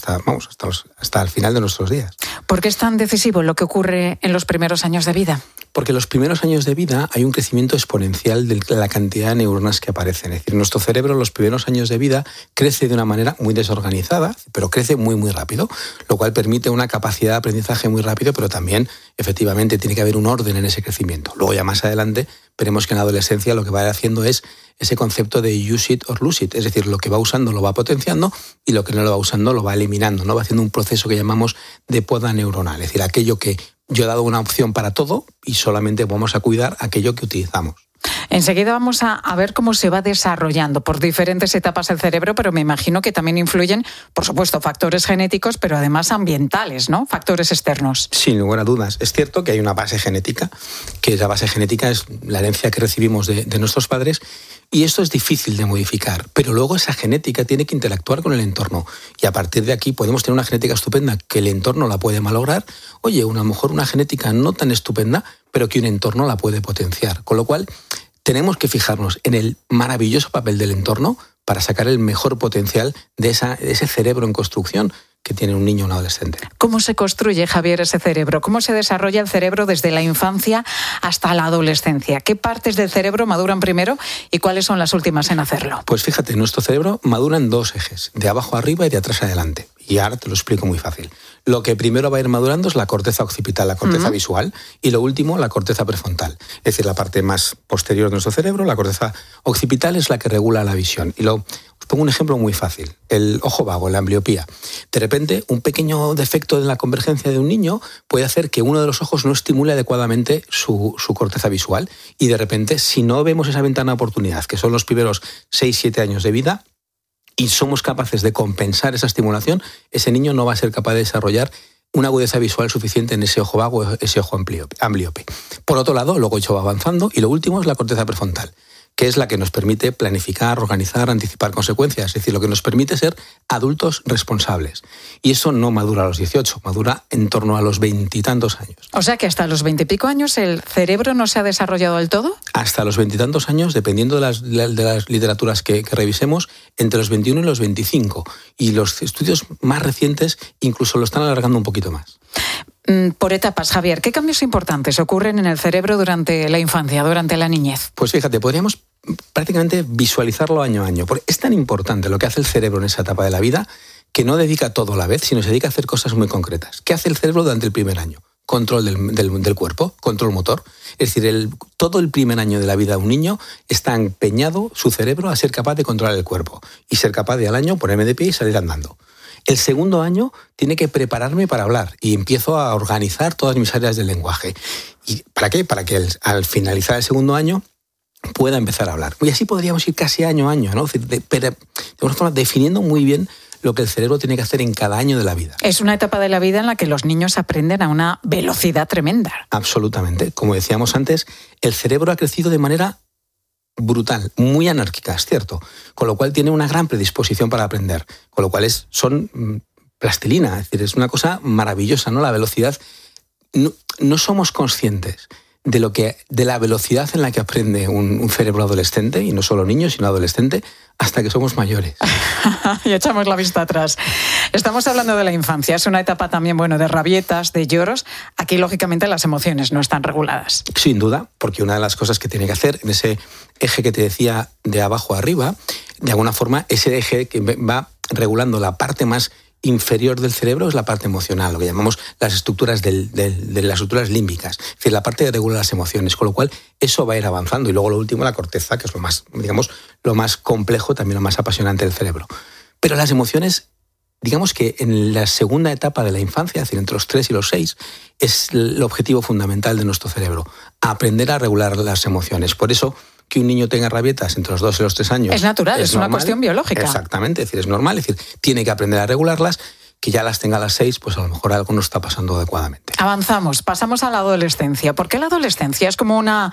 el final de nuestros días. ¿Por qué es tan decisivo lo que ocurre en los primeros años de vida? Porque en los primeros años de vida hay un crecimiento exponencial de la cantidad de neuronas que aparecen. Es decir, nuestro cerebro en los primeros años de vida crece de una manera muy desorganizada, pero crece muy, muy rápido, lo cual permite una capacidad de aprendizaje muy rápido, pero también, efectivamente, tiene que haber un orden en ese crecimiento. Luego, ya más adelante, veremos que en la adolescencia lo que va haciendo es ese concepto de use it or lose it, es decir, lo que va usando lo va potenciando y lo que no lo va usando lo va eliminando, ¿no? Va haciendo un proceso que llamamos de poda neuronal, es decir, aquello que yo he dado una opción para todo y solamente vamos a cuidar aquello que utilizamos. Enseguida vamos a ver cómo se va desarrollando por diferentes etapas el cerebro, pero me imagino que también influyen, por supuesto, factores genéticos, pero además ambientales, ¿no? Factores externos. Sin lugar a dudas. Es cierto que hay una base genética, que esa base genética es la herencia que recibimos de nuestros padres, y esto es difícil de modificar, pero luego esa genética tiene que interactuar con el entorno y a partir de aquí podemos tener una genética estupenda que el entorno la puede malograr, a lo mejor una genética no tan estupenda, pero que un entorno la puede potenciar, con lo cual tenemos que fijarnos en el maravilloso papel del entorno para sacar el mejor potencial de ese cerebro en construcción que tiene un niño o un adolescente. ¿Cómo se construye, Javier, ese cerebro? ¿Cómo se desarrolla el cerebro desde la infancia hasta la adolescencia? ¿Qué partes del cerebro maduran primero y cuáles son las últimas en hacerlo? Pues fíjate, nuestro cerebro madura en dos ejes, de abajo arriba y de atrás adelante. Y ahora te lo explico muy fácil. Lo que primero va a ir madurando es la corteza occipital, la corteza visual, y lo último, la corteza prefrontal. Es decir, la parte más posterior de nuestro cerebro, la corteza occipital, es la que regula la visión. Os pongo un ejemplo muy fácil. El ojo vago, la ambliopía. De repente, un pequeño defecto en la convergencia de un niño puede hacer que uno de los ojos no estimule adecuadamente su corteza visual. Y de repente, si no vemos esa ventana de oportunidad, que son los primeros 6-7 años de vida, y somos capaces de compensar esa estimulación, ese niño no va a ser capaz de desarrollar una agudeza visual suficiente en ese ojo vago, ese ojo ambliope. Por otro lado, luego va avanzando y lo último es la corteza prefrontal, que es la que nos permite planificar, organizar, anticipar consecuencias, es decir, lo que nos permite ser adultos responsables. Y eso no madura a los 18, madura en torno a los 20 y tantos años. O sea que hasta los 20 y pico años el cerebro no se ha desarrollado del todo. Hasta los 20 y tantos años, dependiendo de las literaturas que revisemos, entre los 21 y los 25. Y los estudios más recientes incluso lo están alargando un poquito más. Por etapas, Javier, ¿qué cambios importantes ocurren en el cerebro durante la infancia, durante la niñez? Pues fíjate, podríamos prácticamente visualizarlo año a año, porque es tan importante lo que hace el cerebro en esa etapa de la vida que no dedica todo a la vez, sino se dedica a hacer cosas muy concretas. ¿Qué hace el cerebro durante el primer año? Control del cuerpo, control motor. Es decir, todo el primer año de la vida de un niño está empeñado su cerebro a ser capaz de controlar el cuerpo y ser capaz de al año ponerme de pie y salir andando. El segundo año tiene que prepararme para hablar y empiezo a organizar todas mis áreas del lenguaje. ¿Y para qué? Para que al finalizar el segundo año pueda empezar a hablar. Y así podríamos ir casi año a año, ¿no? De alguna forma definiendo muy bien lo que el cerebro tiene que hacer en cada año de la vida. Es una etapa de la vida en la que los niños aprenden a una velocidad tremenda. Absolutamente. Como decíamos antes, el cerebro ha crecido de manera brutal, muy anárquica, es cierto, con lo cual tiene una gran predisposición para aprender, con lo cual son plastilina, es decir, es una cosa maravillosa, ¿no? La velocidad, no somos conscientes de la velocidad en la que aprende un cerebro adolescente, y no solo niño, sino adolescente, hasta que somos mayores. Y echamos la vista atrás. Estamos hablando de la infancia, es una etapa también, de rabietas, de lloros. Aquí, lógicamente, las emociones no están reguladas. Sin duda, porque una de las cosas que tiene que hacer en ese eje que te decía de abajo a arriba, de alguna forma, ese eje que va regulando la parte más inferior del cerebro es la parte emocional, lo que llamamos las estructuras de las estructuras límbicas, es decir, la parte que regula las emociones, con lo cual eso va a ir avanzando. Y luego lo último, la corteza, que es lo más complejo, también lo más apasionante del cerebro. Pero las emociones, digamos que en la segunda etapa de la infancia, es decir, entre los 3 y los 6, es el objetivo fundamental de nuestro cerebro, aprender a regular las emociones. Por eso, que un niño tenga rabietas entre los 2 y los 3 años... Es natural, es una cuestión biológica. Exactamente, es decir, es normal, es decir, tiene que aprender a regularlas, que ya las tenga a las 6, pues a lo mejor algo no está pasando adecuadamente. Avanzamos, pasamos a la adolescencia. ¿Por qué la adolescencia es como una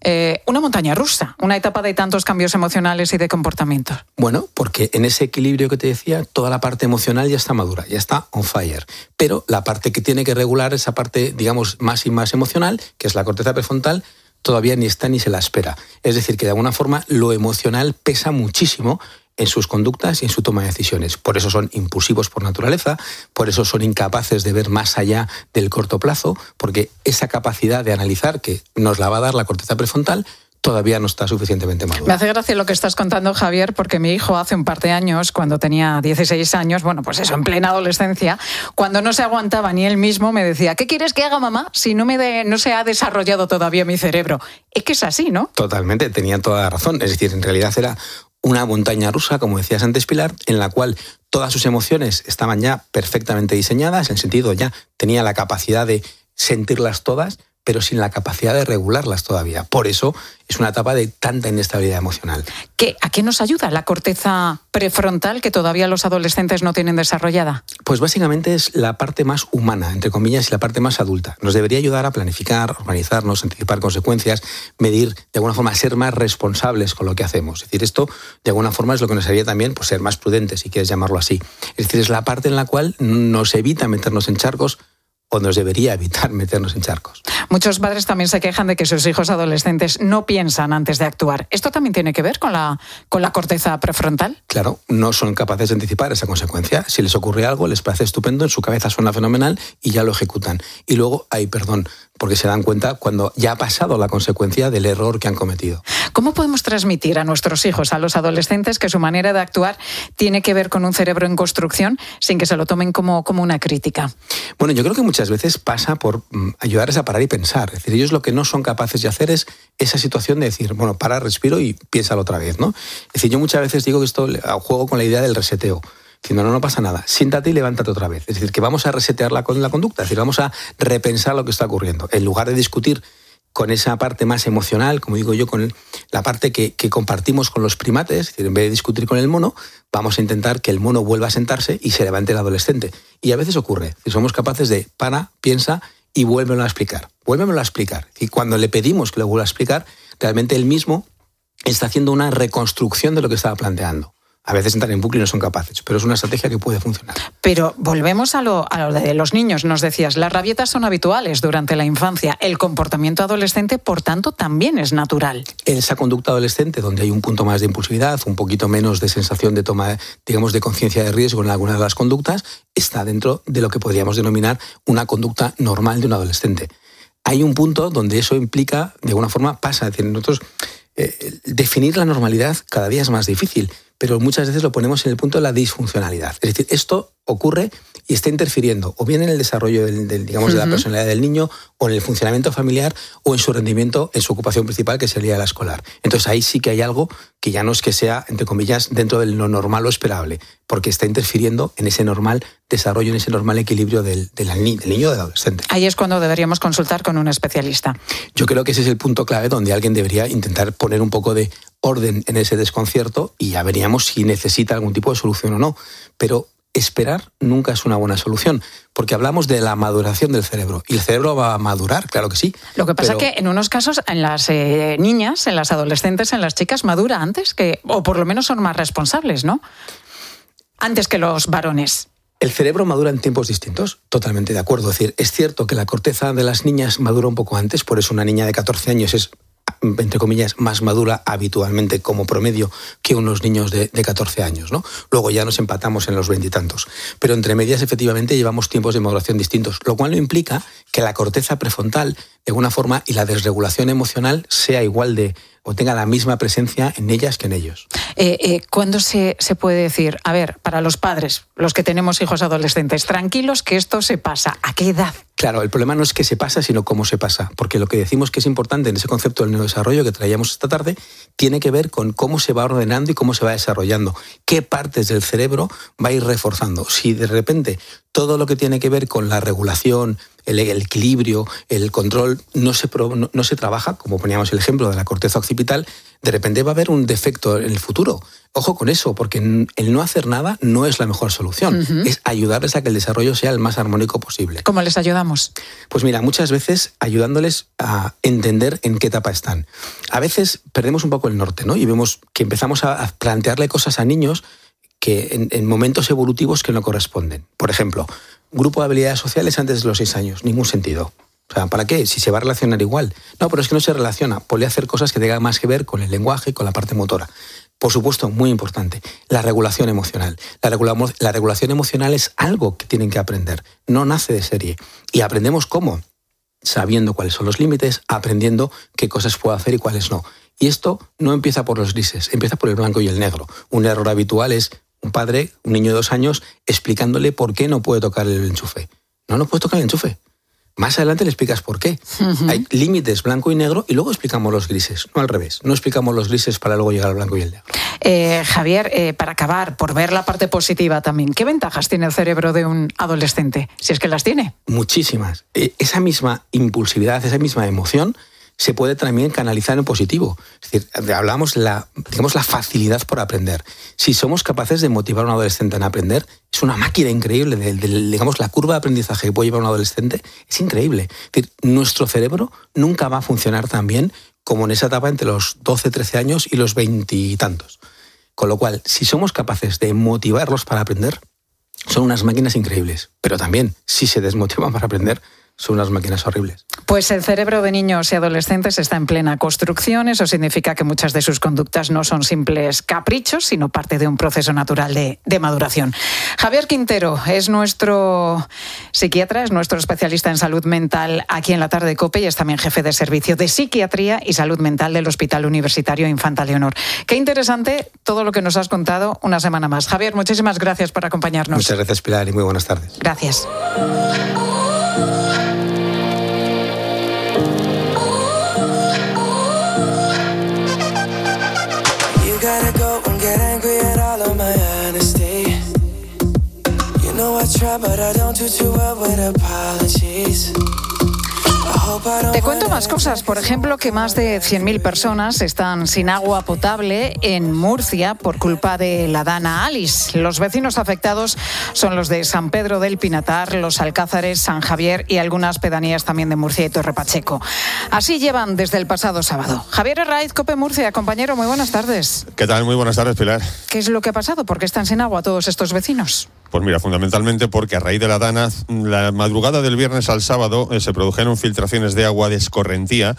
montaña rusa, una etapa de tantos cambios emocionales y de comportamientos? Bueno, porque en ese equilibrio que te decía, toda la parte emocional ya está madura, ya está on fire. Pero la parte que tiene que regular, esa parte, digamos, más y más emocional, que es la corteza prefrontal, todavía ni está ni se la espera. Es decir, que de alguna forma lo emocional pesa muchísimo en sus conductas y en su toma de decisiones. Por eso son impulsivos por naturaleza, por eso son incapaces de ver más allá del corto plazo, porque esa capacidad de analizar que nos la va a dar la corteza prefrontal todavía no está suficientemente madura. Me hace gracia lo que estás contando, Javier, porque mi hijo hace un par de años, cuando tenía 16 años, pues eso, en plena adolescencia, cuando no se aguantaba ni él mismo, me decía, ¿qué quieres que haga, mamá, si no se ha desarrollado todavía mi cerebro? Es que es así, ¿no? Totalmente, tenía toda la razón. Es decir, en realidad era una montaña rusa, como decías antes, Pilar, en la cual todas sus emociones estaban ya perfectamente diseñadas, en el sentido ya tenía la capacidad de sentirlas todas, pero sin la capacidad de regularlas todavía. Por eso es una etapa de tanta inestabilidad emocional. ¿A qué nos ayuda la corteza prefrontal que todavía los adolescentes no tienen desarrollada? Pues básicamente es la parte más humana, entre comillas, y la parte más adulta. Nos debería ayudar a planificar, organizarnos, anticipar consecuencias, medir, de alguna forma, ser más responsables con lo que hacemos. Es decir, esto, de alguna forma, es lo que nos haría también ser más prudentes, si quieres llamarlo así. Es decir, es la parte en la cual nos evita meternos en charcos, o nos debería evitar meternos en charcos. Muchos padres también se quejan de que sus hijos adolescentes no piensan antes de actuar. ¿Esto también tiene que ver con la corteza prefrontal? Claro, no son capaces de anticipar esa consecuencia. Si les ocurre algo, les parece estupendo, en su cabeza suena fenomenal y ya lo ejecutan. Y luego hay perdón, porque se dan cuenta cuando ya ha pasado la consecuencia del error que han cometido. ¿Cómo podemos transmitir a nuestros hijos, a los adolescentes, que su manera de actuar tiene que ver con un cerebro en construcción sin que se lo tomen como una crítica? Bueno, yo creo que muchas veces pasa por ayudarles a parar y pensar. Es decir, ellos lo que no son capaces de hacer es esa situación de decir, para, respiro y piénsalo otra vez, ¿no? Es decir, yo muchas veces digo que esto juego con la idea del reseteo. Diciendo, no pasa nada, siéntate y levántate otra vez. Es decir, que vamos a resetear la conducta, es decir, vamos a repensar lo que está ocurriendo. En lugar de discutir con esa parte más emocional, como digo yo, con la parte que compartimos con los primates, es decir, en vez de discutir con el mono, vamos a intentar que el mono vuelva a sentarse y se levante el adolescente. Y a veces ocurre, si somos capaces de piensa y vuélvemelo a explicar. Vuélvemelo a explicar. Y cuando le pedimos que lo vuelva a explicar, realmente él mismo está haciendo una reconstrucción de lo que estaba planteando. A veces entran en bucle y no son capaces, pero es una estrategia que puede funcionar. Pero volvemos a lo de los niños. Nos decías, las rabietas son habituales durante la infancia. El comportamiento adolescente, por tanto, también es natural. Esa conducta adolescente, donde hay un punto más de impulsividad, un poquito menos de sensación de toma, digamos, de conciencia de riesgo en alguna de las conductas, está dentro de lo que podríamos denominar una conducta normal de un adolescente. Hay un punto donde eso implica, de alguna forma, pasa. Es decir, nosotros definir la normalidad cada día es más difícil, pero muchas veces lo ponemos en el punto de la disfuncionalidad. Es decir, esto ocurre y está interfiriendo o bien en el desarrollo digamos, de la personalidad del niño, o en el funcionamiento familiar, o en su rendimiento en su ocupación principal, que sería la escolar. Entonces ahí sí que hay algo que ya no es que sea, entre comillas, dentro de lo normal o esperable, porque está interfiriendo en ese normal desarrollo, en ese normal equilibrio del niño o del adolescente. Ahí es cuando deberíamos consultar con un especialista. Yo creo que ese es el punto clave donde alguien debería intentar poner un poco de orden en ese desconcierto, y ya veríamos si necesita algún tipo de solución o no. Pero esperar nunca es una buena solución, porque hablamos de la maduración del cerebro, y el cerebro va a madurar, claro que sí. Lo que pasa es que en unos casos, en las niñas, en las adolescentes, en las chicas, madura antes, o por lo menos son más responsables, ¿no? Antes que los varones. El cerebro madura en tiempos distintos, totalmente de acuerdo. Es decir, es cierto que la corteza de las niñas madura un poco antes, por eso una niña de 14 años es, entre comillas, más madura habitualmente como promedio que unos niños de 14 años, ¿no? Luego ya nos empatamos en los 20 y tantos. Pero entre medias, efectivamente, llevamos tiempos de maduración distintos, lo cual no implica que la corteza prefrontal, de alguna forma, y la desregulación emocional sea igual de, o tenga la misma presencia en ellas que en ellos. ¿Cuándo se puede decir, a ver, para los padres, los que tenemos hijos adolescentes, tranquilos que esto se pasa? ¿A qué edad? Claro, el problema no es que se pasa, sino cómo se pasa, porque lo que decimos que es importante en ese concepto del neurodesarrollo que traíamos esta tarde tiene que ver con cómo se va ordenando y cómo se va desarrollando, qué partes del cerebro va a ir reforzando. Si de repente todo lo que tiene que ver con la regulación, el equilibrio, el control no se trabaja, como poníamos el ejemplo de la corteza occipital, de repente va a haber un defecto en el futuro. Ojo con eso, porque el no hacer nada no es la mejor solución. Es ayudarles a que el desarrollo sea el más armónico posible. ¿Cómo les ayudamos? Pues mira, muchas veces ayudándoles a entender en qué etapa están. A veces perdemos un poco el norte, ¿no? Y vemos que empezamos a plantearle cosas a niños que en momentos evolutivos que no corresponden. Por ejemplo, grupo de habilidades sociales antes de los 6 años, ningún sentido. O sea, ¿para qué? Si se va a relacionar igual. No, pero es que no se relaciona. Ponle a hacer cosas que tengan más que ver con el lenguaje y con la parte motora. Por supuesto, muy importante, la regulación emocional. La regulación emocional es algo que tienen que aprender. No nace de serie. Y aprendemos cómo. Sabiendo cuáles son los límites, aprendiendo qué cosas puedo hacer y cuáles no. Y esto no empieza por los grises, empieza por el blanco y el negro. Un error habitual es un padre, un niño de 2 años, explicándole por qué no puede tocar el enchufe. No puedes tocar el enchufe. Más adelante le explicas por qué. Hay límites blanco y negro y luego explicamos los grises, no al revés. No explicamos los grises para luego llegar al blanco y el negro. Javier, para acabar, por ver la parte positiva también, ¿qué ventajas tiene el cerebro de un adolescente? Si es que las tiene. Muchísimas. Esa misma impulsividad, esa misma emoción se puede también canalizar en positivo. Es decir, hablamos la facilidad por aprender. Si somos capaces de motivar a un adolescente a aprender, es una máquina increíble. Digamos, la curva de aprendizaje que puede llevar un adolescente es increíble. Es decir, nuestro cerebro nunca va a funcionar tan bien como en esa etapa entre los 12, 13 años y los 20 y tantos. Con lo cual, si somos capaces de motivarlos para aprender, son unas máquinas increíbles. Pero también, si se desmotivan para aprender, son unas máquinas horribles. Pues el cerebro de niños y adolescentes está en plena construcción. Eso significa que muchas de sus conductas no son simples caprichos, sino parte de un proceso natural de maduración. Javier Quintero es nuestro psiquiatra, es nuestro especialista en salud mental aquí en La Tarde COPE y es también jefe de servicio de psiquiatría y salud mental del Hospital Universitario Infanta Leonor. Qué interesante todo lo que nos has contado una semana más. Javier, muchísimas gracias por acompañarnos. Muchas gracias, Pilar, y muy buenas tardes. Gracias. Gotta go and get angry at all of my honesty. You know I try, but I don't do too well with apologies. Te cuento más cosas. Por ejemplo, que más de 100.000 personas están sin agua potable en Murcia por culpa de la Dana Alice. Los vecinos afectados son los de San Pedro del Pinatar, Los Alcázares, San Javier y algunas pedanías también de Murcia y Torre Pacheco. Así llevan desde el pasado sábado. Javier Herraiz, COPE Murcia, compañero, muy buenas tardes. ¿Qué tal? Muy buenas tardes, Pilar. ¿Qué es lo que ha pasado? ¿Por qué están sin agua todos estos vecinos? Pues mira, fundamentalmente porque a raíz de la Dana, la madrugada del viernes al sábado se produjeron filtraciones de agua de escorrentía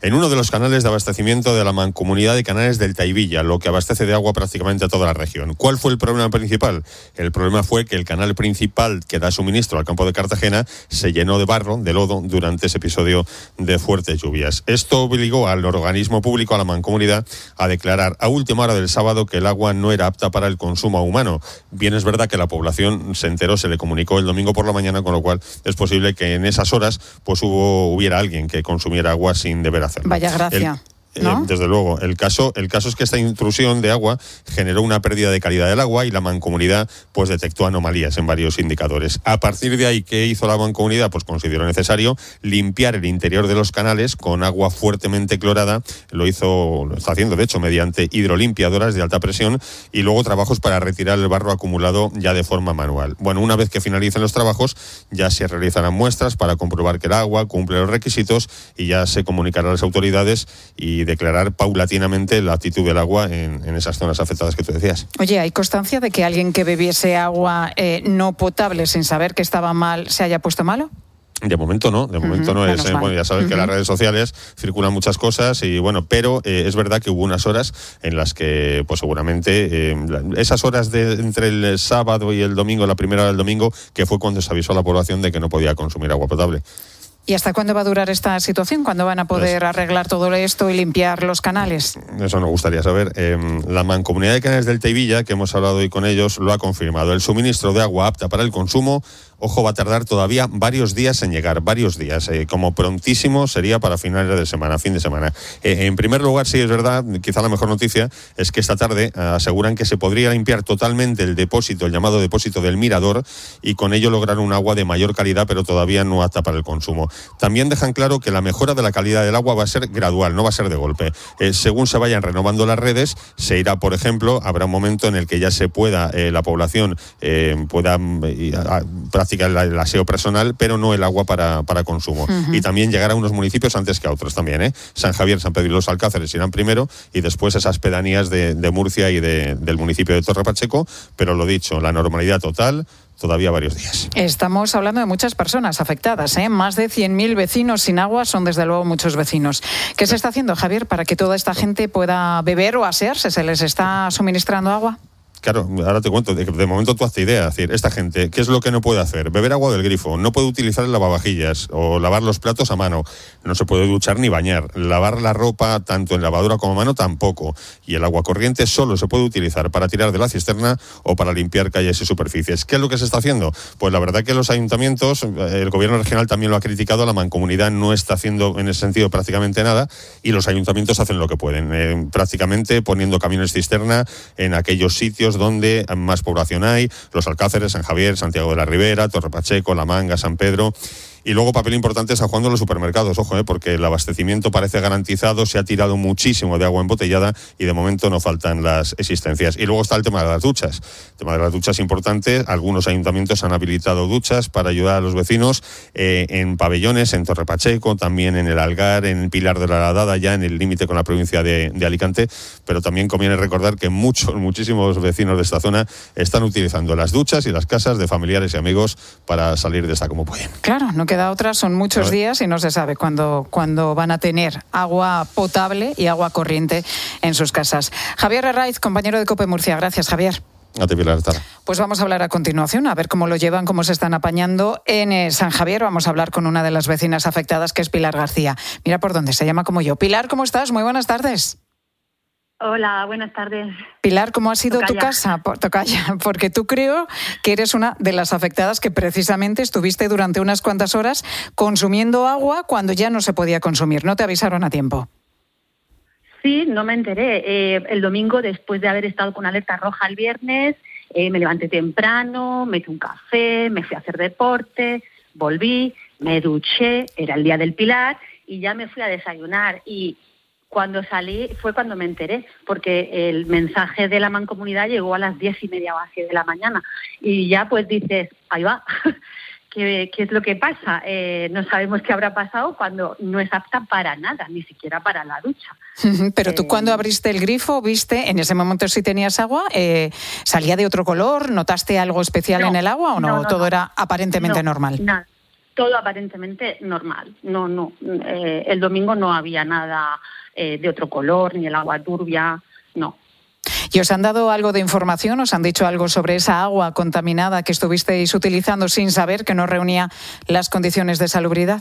en uno de los canales de abastecimiento de la Mancomunidad de Canales del Taivilla, lo que abastece de agua prácticamente a toda la región. ¿Cuál fue el problema principal? El problema fue que el canal principal que da suministro al campo de Cartagena se llenó de barro, de lodo, durante ese episodio de fuertes lluvias. Esto obligó al organismo público, a la Mancomunidad, a declarar a última hora del sábado que el agua no era apta para el consumo humano. Bien es verdad que la población se enteró, se le comunicó el domingo por la mañana, con lo cual es posible que en esas horas pues hubiera alguien que consumiera agua sin deber hacerlo. Vaya gracia. ¿No? Desde luego. El caso es que esta intrusión de agua generó una pérdida de calidad del agua y la Mancomunidad pues detectó anomalías en varios indicadores. A partir de ahí, ¿qué hizo la Mancomunidad? Pues consideró necesario limpiar el interior de los canales con agua fuertemente clorada. Lo está haciendo, de hecho, mediante hidrolimpiadoras de alta presión y luego trabajos para retirar el barro acumulado ya de forma manual. Bueno, una vez que finalicen los trabajos, ya se realizarán muestras para comprobar que el agua cumple los requisitos y ya se comunicará a las autoridades y declarar paulatinamente la actitud del agua en esas zonas afectadas que tú decías. Oye, ¿hay constancia de que alguien que bebiese agua no potable sin saber que estaba mal se haya puesto malo? De momento no, es. Bueno, ya sabes que en las redes sociales circulan muchas cosas y pero es verdad que hubo unas horas en las que, pues seguramente, esas horas entre el sábado y el domingo, la primera hora del domingo, que fue cuando se avisó a la población de que no podía consumir agua potable. ¿Y hasta cuándo va a durar esta situación? ¿Cuándo van a poder arreglar todo esto y limpiar los canales? Eso nos gustaría saber. La Mancomunidad de Canales del Taivilla, que hemos hablado hoy con ellos, lo ha confirmado. El suministro de agua apta para el consumo, ojo, va a tardar todavía varios días en llegar, como prontísimo sería para finales de semana, fin de semana. En primer lugar, sí es verdad, quizá la mejor noticia es que esta tarde aseguran que se podría limpiar totalmente el llamado depósito del Mirador, y con ello lograr un agua de mayor calidad, pero todavía no apta para el consumo. También dejan claro que la mejora de la calidad del agua va a ser gradual, no va a ser de golpe. Según se vayan renovando las redes, se irá, por ejemplo, habrá un momento en el que ya se pueda, la población pueda practicar el aseo personal, pero no el agua para consumo. Uh-huh. Y también llegará a unos municipios antes que a otros también. San Javier, San Pedro y los Alcáceres irán primero, y después esas pedanías de Murcia y del municipio de Torre Pacheco, pero lo dicho, la normalidad total, todavía varios días. Estamos hablando de muchas personas afectadas, Más de 100.000 vecinos sin agua, son desde luego muchos vecinos. ¿Qué se está haciendo, Javier, para que toda esta gente pueda beber o asearse? ¿Se les está suministrando agua? Claro, ahora te cuento, de momento tú hazte idea, es decir, esta gente, ¿qué es lo que no puede hacer? Beber agua del grifo, no puede utilizar el lavavajillas o lavar los platos a mano, no se puede duchar ni bañar, lavar la ropa tanto en lavadora como a mano tampoco, y el agua corriente solo se puede utilizar para tirar de la cisterna o para limpiar calles y superficies. ¿Qué es lo que se está haciendo? Pues la verdad que los ayuntamientos, el gobierno regional también lo ha criticado, la Mancomunidad no está haciendo en ese sentido prácticamente nada, y los ayuntamientos hacen lo que pueden, prácticamente poniendo camiones cisterna en aquellos sitios donde más población hay, los Alcáceres, San Javier, Santiago de la Ribera, Torre Pacheco, La Manga, San Pedro. Y luego papel importante San Juan de los supermercados, ojo, porque el abastecimiento parece garantizado, se ha tirado muchísimo de agua embotellada y de momento no faltan las existencias. Y luego está el tema de las duchas. El tema de las duchas es importante. Algunos ayuntamientos han habilitado duchas para ayudar a los vecinos en pabellones, en Torre Pacheco, también en el Algar, en el Pilar de la Ladada, ya en el límite con la provincia de Alicante. Pero también conviene recordar que muchísimos vecinos de esta zona están utilizando las duchas y las casas de familiares y amigos para salir de esta como pueden. Claro, no queda otra, son muchos días y no se sabe cuándo van a tener agua potable y agua corriente en sus casas. Javier Herraiz, compañero de COPE Murcia. Gracias, Javier. A ti, Pilar. Pues vamos a hablar a continuación, a ver cómo lo llevan, cómo se están apañando en San Javier. Vamos a hablar con una de las vecinas afectadas, que es Pilar García. Mira por dónde, se llama como yo. Pilar, ¿cómo estás? Muy buenas tardes. Hola, buenas tardes. Pilar, ¿cómo ha sido tu casa? Tocaya, porque tú creo que eres una de las afectadas que precisamente estuviste durante unas cuantas horas consumiendo agua cuando ya no se podía consumir. ¿No te avisaron a tiempo? Sí, no me enteré. El domingo, después de haber estado con alerta roja el viernes, me levanté temprano, me hice un café, me fui a hacer deporte, volví, me duché, era el día del Pilar, y ya me fui a desayunar. Y cuando salí fue cuando me enteré, porque el mensaje de la Mancomunidad llegó a las 10:30 o así de la mañana. Y ya pues dices, ahí va, ¿qué es lo que pasa? No sabemos qué habrá pasado cuando no es apta para nada, ni siquiera para la ducha. Pero tú cuando abriste el grifo, viste, en ese momento si tenías agua, ¿salía de otro color? ¿Notaste algo especial en el agua o no? ¿Todo era aparentemente normal? todo aparentemente normal. El domingo no había nada de otro color, ni el agua turbia, no. ¿Y os han dado algo de información? ¿Os han dicho algo sobre esa agua contaminada que estuvisteis utilizando sin saber que no reunía las condiciones de salubridad?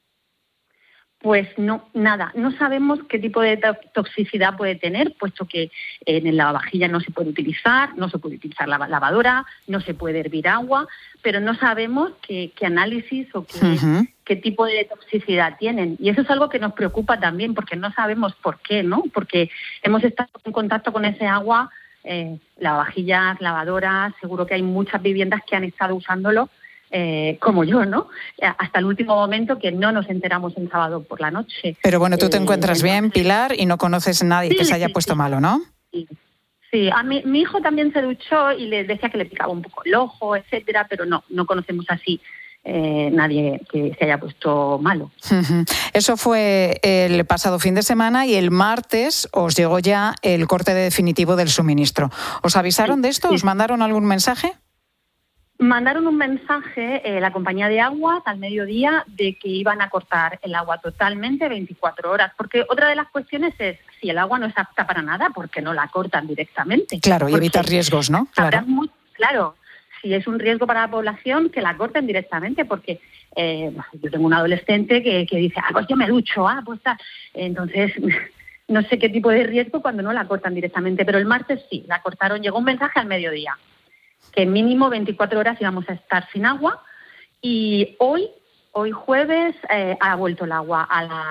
Pues no, nada. No sabemos qué tipo de toxicidad puede tener, puesto que en el lavavajillas no se puede utilizar la lavadora, no se puede hervir agua, pero no sabemos qué análisis o qué tipo de toxicidad tienen. Y eso es algo que nos preocupa también, porque no sabemos por qué, ¿no? Porque hemos estado en contacto con ese agua, lavavajillas, lavadoras, seguro que hay muchas viviendas que han estado usándolo, como yo, ¿no? Hasta el último momento, que no nos enteramos el sábado por la noche. Pero bueno, tú te encuentras bien, Pilar, y no conoces a nadie que se haya puesto malo, ¿no? Sí, a mi hijo también se duchó y le decía que le picaba un poco el ojo, etcétera, pero no conocemos así nadie que se haya puesto malo. Eso fue el pasado fin de semana y el martes os llegó ya el corte definitivo del suministro. ¿Os avisaron de esto? ¿Os mandaron algún mensaje? Mandaron un mensaje, la compañía de aguas, al mediodía, de que iban a cortar el agua totalmente 24 horas. Porque otra de las cuestiones es, si el agua no es apta para nada, ¿por qué no la cortan directamente? Claro, y evitar riesgos, ¿no? Claro, si es un riesgo para la población, que la corten directamente, porque yo tengo un adolescente que dice, pues yo me ducho, pues tal. Entonces, no sé qué tipo de riesgo cuando no la cortan directamente. Pero el martes sí, la cortaron, llegó un mensaje al mediodía, que mínimo 24 horas íbamos a estar sin agua, y hoy jueves ha vuelto el agua,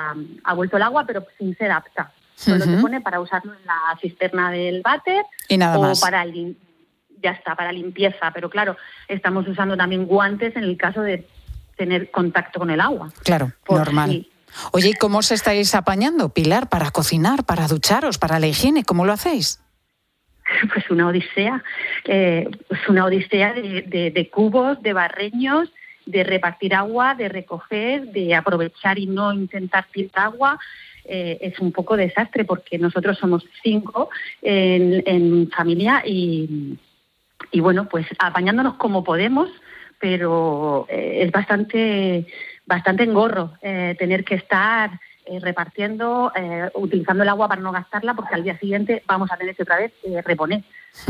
pero sin ser apta. Solo se pone para usarlo en la cisterna del váter y nada más. Para limpieza, pero claro, estamos usando también guantes en el caso de tener contacto con el agua. Claro, normal. Sí. Oye, ¿y cómo os estáis apañando, Pilar, para cocinar, para ducharos, para la higiene? ¿Cómo lo hacéis? Pues una odisea, de cubos, de barreños, de repartir agua, de recoger, de aprovechar y no intentar tirar agua. Es un poco desastre porque nosotros somos 5 en familia y bueno, pues apañándonos como podemos, pero es bastante engorro tener que estar repartiendo, utilizando el agua para no gastarla, porque al día siguiente vamos a tener que otra vez reponer.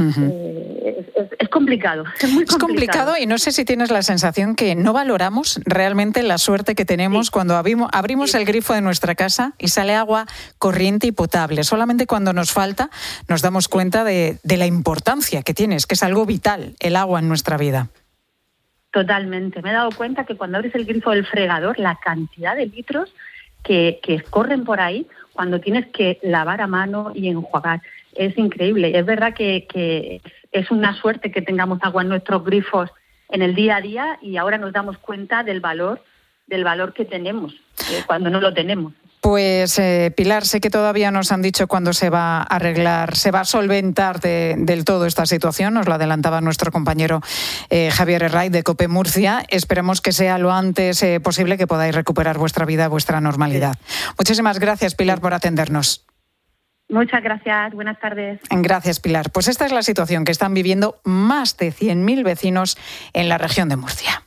Es complicado, es muy complicado. Es complicado, y no sé si tienes la sensación que no valoramos realmente la suerte que tenemos cuando abrimos el grifo de nuestra casa y sale agua corriente y potable. Solamente cuando nos falta nos damos cuenta de la importancia que tiene, que es algo vital el agua en nuestra vida. Totalmente. Me he dado cuenta que cuando abres el grifo del fregador, la cantidad de litros que corren por ahí cuando tienes que lavar a mano y enjuagar. Es increíble. Es verdad que es una suerte que tengamos agua en nuestros grifos en el día a día, y ahora nos damos cuenta del valor que tenemos cuando no lo tenemos. Pues Pilar, sé que todavía nos han dicho cuándo se va a arreglar, se va a solventar del todo esta situación. Nos lo adelantaba nuestro compañero Javier Herray de COPE Murcia. Esperemos que sea lo antes posible, que podáis recuperar vuestra vida, vuestra normalidad. Muchísimas gracias, Pilar, por atendernos. Muchas gracias, buenas tardes. Gracias, Pilar. Pues esta es la situación que están viviendo más de 100.000 vecinos en la región de Murcia.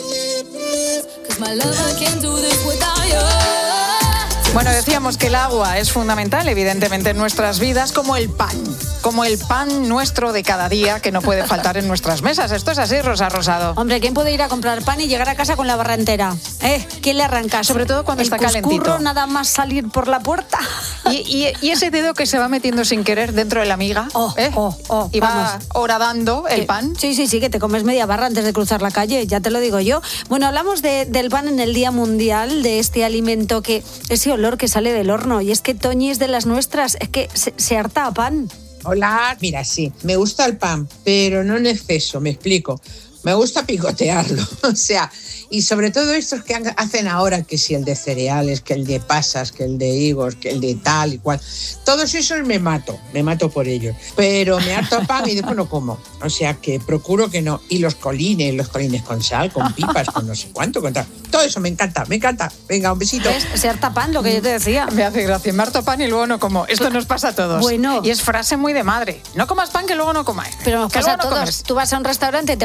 Bueno, decíamos que el agua es fundamental, evidentemente, en nuestras vidas, como el pan nuestro de cada día, que no puede faltar en nuestras mesas. Esto es así, Rosa Rosado. Hombre, ¿quién puede ir a comprar pan y llegar a casa con la barra entera? ¿Quién le arranca? Sobre todo cuando está calentito. Nada más salir por la puerta. Y ese dedo que se va metiendo sin querer dentro de la miga, y va horadando el pan. Sí, que te comes media barra antes de cruzar la calle, ya te lo digo yo. Bueno, hablamos del pan en el Día Mundial, de este alimento ese olor que sale del horno. Y es que Toñi es de las nuestras, es que se harta a pan. Hola, mira, sí, me gusta el pan, pero no en exceso, me explico. Me gusta picotearlo, o sea, y sobre todo estos que hacen ahora, que si el de cereales, que el de pasas, que el de higos, que el de tal y cual, todos esos me mato por ellos, pero me harto a pan y después no como, o sea que procuro que no. Y los colines con sal, con pipas, con no sé cuánto, con tal. Todo eso me encanta, venga, un besito. ¿Ves? Se harta pan, lo que yo te decía. Me hace gracia, me harto pan y luego no como, esto nos pasa a todos. Bueno. Y es frase muy de madre, no comas pan que luego no comáis. Pero nos pasa a todos, tú vas a un restaurante, te ponen el pan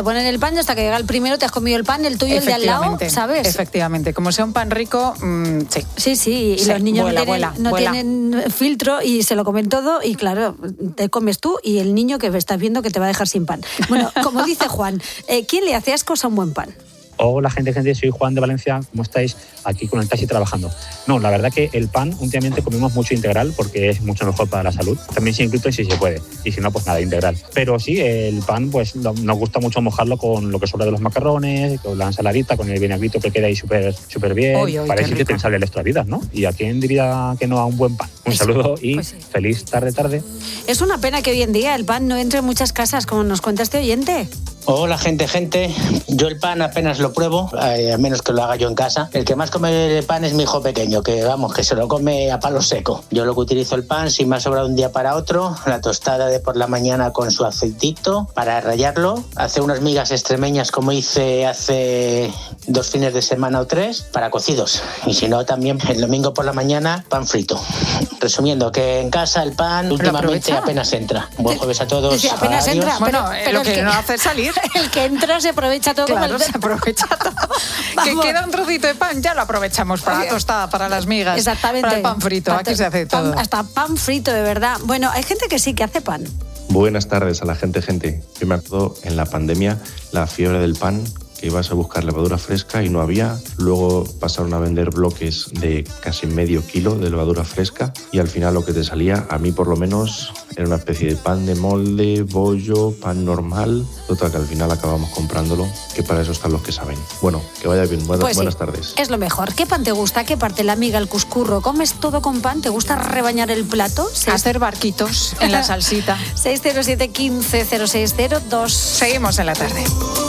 pan y hasta que llega el primero te has comido el pan, el tuyo, el de al lado, ¿sabes? Efectivamente, como sea un pan rico, sí. Sí, y Sí, los niños vuela. tienen filtro y se lo comen todo y claro, te comes tú y el niño que estás viendo que te va a dejar sin pan. Bueno, como dice Juan, ¿quién le hace asco a un buen pan? Hola gente, soy Juan de Valencia, ¿cómo estáis? Aquí con el taxi trabajando. No, la verdad que el pan últimamente comemos mucho integral porque es mucho mejor para la salud. También sin gluten si se puede, y si no, pues nada, integral. Pero sí, el pan, pues nos gusta mucho mojarlo con lo que sobra de los macarrones, con la ensaladita, con el vinagrito que queda ahí súper bien. Parece que te sale el extra vida, ¿no? ¿Y a quién diría que no a un buen pan? Un saludo y feliz tarde. Es una pena que hoy en día el pan no entre en muchas casas, como nos cuenta este oyente. Hola gente, yo el pan apenas lo pruebo, a menos que lo haga yo en casa. El que más come el pan es mi hijo pequeño, que se lo come a palo seco. Yo lo que utilizo el pan, si me ha sobrado un día para otro, la tostada de por la mañana con su aceitito para rallarlo, hacer unas migas extremeñas como hice hace 2 fines de semana o 3 para cocidos. Y si no, también el domingo por la mañana, pan frito. Resumiendo, que en casa el pan últimamente apenas entra. Buen jueves a todos. Sí, apenas Adiós. entra, pero lo que no hace salir. El que entra se aprovecha todo. Claro, como se aprovecha todo. Que queda un trocito de pan, ya lo aprovechamos para la tostada, para las migas. Exactamente. Para el pan frito, aquí se hace todo. Hasta pan frito, de verdad. Bueno, hay gente que sí que hace pan. Buenas tardes a la gente. Yo me acuerdo en la pandemia la fiebre del pan, que ibas a buscar levadura fresca y no había. Luego pasaron a vender bloques de casi medio kilo de levadura fresca y al final lo que te salía, a mí por lo menos, era una especie de pan de molde, bollo, pan normal. Total, que al final acabamos comprándolo, que para eso están los que saben. Bueno, que vaya bien. Buenas tardes. Es lo mejor. ¿Qué pan te gusta? ¿Qué parte? La miga, el cuscurro. ¿Comes todo con pan? ¿Te gusta rebañar el plato? Hacer barquitos en la salsita. 607 15 0602. Seguimos en la tarde.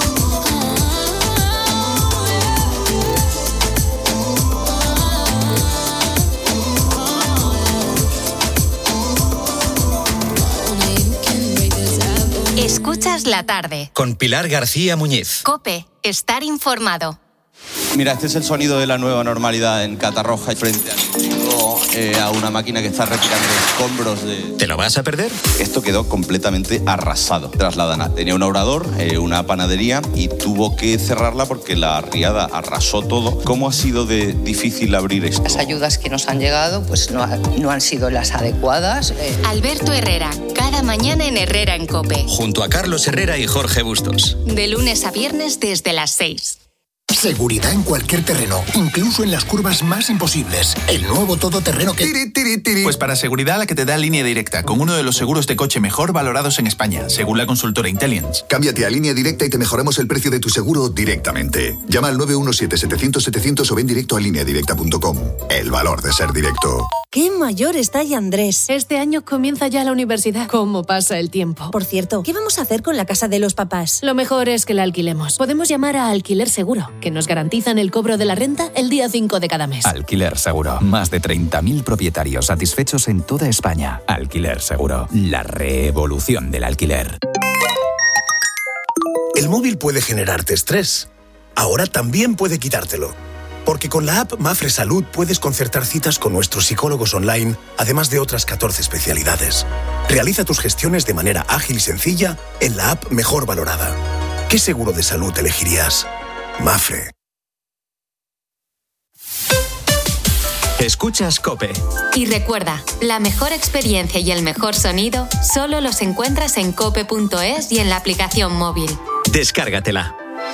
Escuchas la tarde. Con Pilar García Muñiz. COPE. Estar informado. Mira, este es el sonido de la nueva normalidad en Catarroja, frente a una máquina que está retirando escombros de... ¿Te lo vas a perder? Esto quedó completamente arrasado. Trasladana tenía un obrador, una panadería y tuvo que cerrarla porque la riada arrasó todo. ¿Cómo ha sido de difícil abrir esto? Las ayudas que nos han llegado pues no han sido las adecuadas. Alberto Herrera, cada mañana en Herrera en COPE. Junto a Carlos Herrera y Jorge Bustos. De lunes a viernes desde las 6. Seguridad en cualquier terreno, incluso en las curvas más imposibles. El nuevo todoterreno que... Pues para seguridad la que te da Línea Directa, con uno de los seguros de coche mejor valorados en España, según la consultora Intelligence. Cámbiate a Línea Directa y te mejoramos el precio de tu seguro directamente. Llama al 917-700-700 o ven directo a lineadirecta.com. El valor de ser directo. ¡Qué mayor está ya Andrés! Este año comienza ya la universidad. ¿Cómo pasa el tiempo? Por cierto, ¿qué vamos a hacer con la casa de los papás? Lo mejor es que la alquilemos. Podemos llamar a Alquiler Seguro, que nos garantizan el cobro de la renta el día 5 de cada mes. Alquiler Seguro. Más de 30.000 propietarios satisfechos en toda España. Alquiler Seguro. La revolución del alquiler. El móvil puede generarte estrés. Ahora también puede quitártelo. Porque con la app Mafre Salud puedes concertar citas con nuestros psicólogos online, además de otras 14 especialidades. Realiza tus gestiones de manera ágil y sencilla en la app mejor valorada. ¿Qué seguro de salud elegirías? Mafre. Escuchas COPE. Y recuerda, la mejor experiencia y el mejor sonido solo los encuentras en cope.es y en la aplicación móvil. Descárgatela.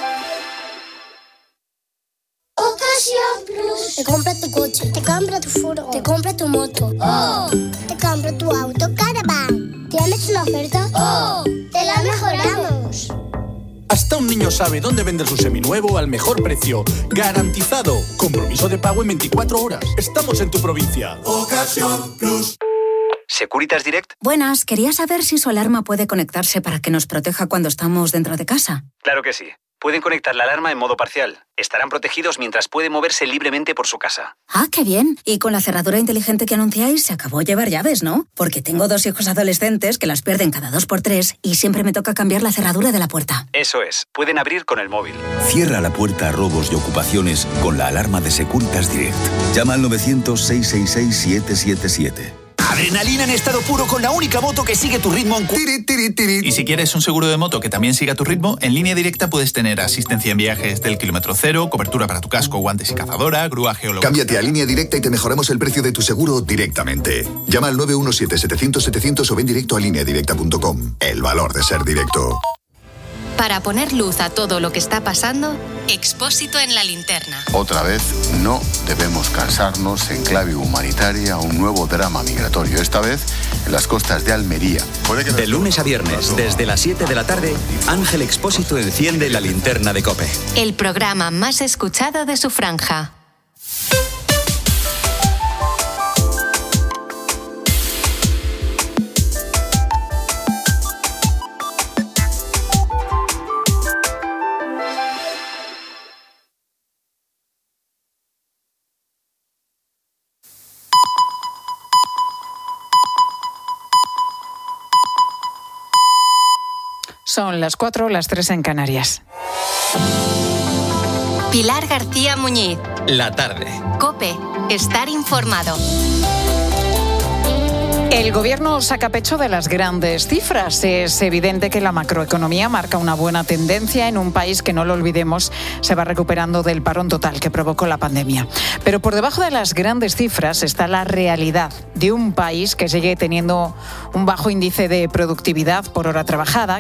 Ocasión Plus. Te compra tu coche, te compra tu furgo, te compra tu moto. ¡Oh! Te compra tu auto Caravan. ¿Tienes una oferta? ¡Oh! ¡Te la mejoramos! Hasta un niño sabe dónde vender su seminuevo al mejor precio. ¡Garantizado! Compromiso de pago en 24 horas. Estamos en tu provincia. Ocasión Plus. Securitas Direct. Buenas, quería saber si su alarma puede conectarse para que nos proteja cuando estamos dentro de casa. Claro que sí. Pueden conectar la alarma en modo parcial. Estarán protegidos mientras puede moverse libremente por su casa. Ah, qué bien. Y con la cerradura inteligente que anunciáis, se acabó llevar llaves, ¿no? Porque tengo 2 hijos adolescentes que las pierden cada 2x3 y siempre me toca cambiar la cerradura de la puerta. Eso es. Pueden abrir con el móvil. Cierra la puerta a robos y ocupaciones con la alarma de Securitas Direct. Llama al 900-666-777. Adrenalina en estado puro con la única moto que sigue tu ritmo en... Y si quieres un seguro de moto que también siga tu ritmo, en Línea Directa puedes tener asistencia en viajes del kilómetro cero, cobertura para tu casco, guantes y cazadora, grúa geológica. Cámbiate a Línea Directa y te mejoramos el precio de tu seguro directamente. Llama al 917-700-700 o ven directo a lineadirecta.com. El valor de ser directo. Para poner luz a todo lo que está pasando, Expósito en la linterna. Otra vez, no debemos cansarnos en clave humanitaria un nuevo drama migratorio, esta vez en las costas de Almería. De lunes a viernes, desde las 7 de la tarde, Ángel Expósito enciende la linterna de COPE. El programa más escuchado de su franja. Son las 4, las 3 en Canarias. Pilar García Muñiz. La tarde. COPE. Estar informado. El gobierno saca pecho de las grandes cifras. Es evidente que la macroeconomía marca una buena tendencia en un país que, no lo olvidemos, se va recuperando del parón total que provocó la pandemia. Pero por debajo de las grandes cifras está la realidad de un país que sigue teniendo un bajo índice de productividad por hora trabajada,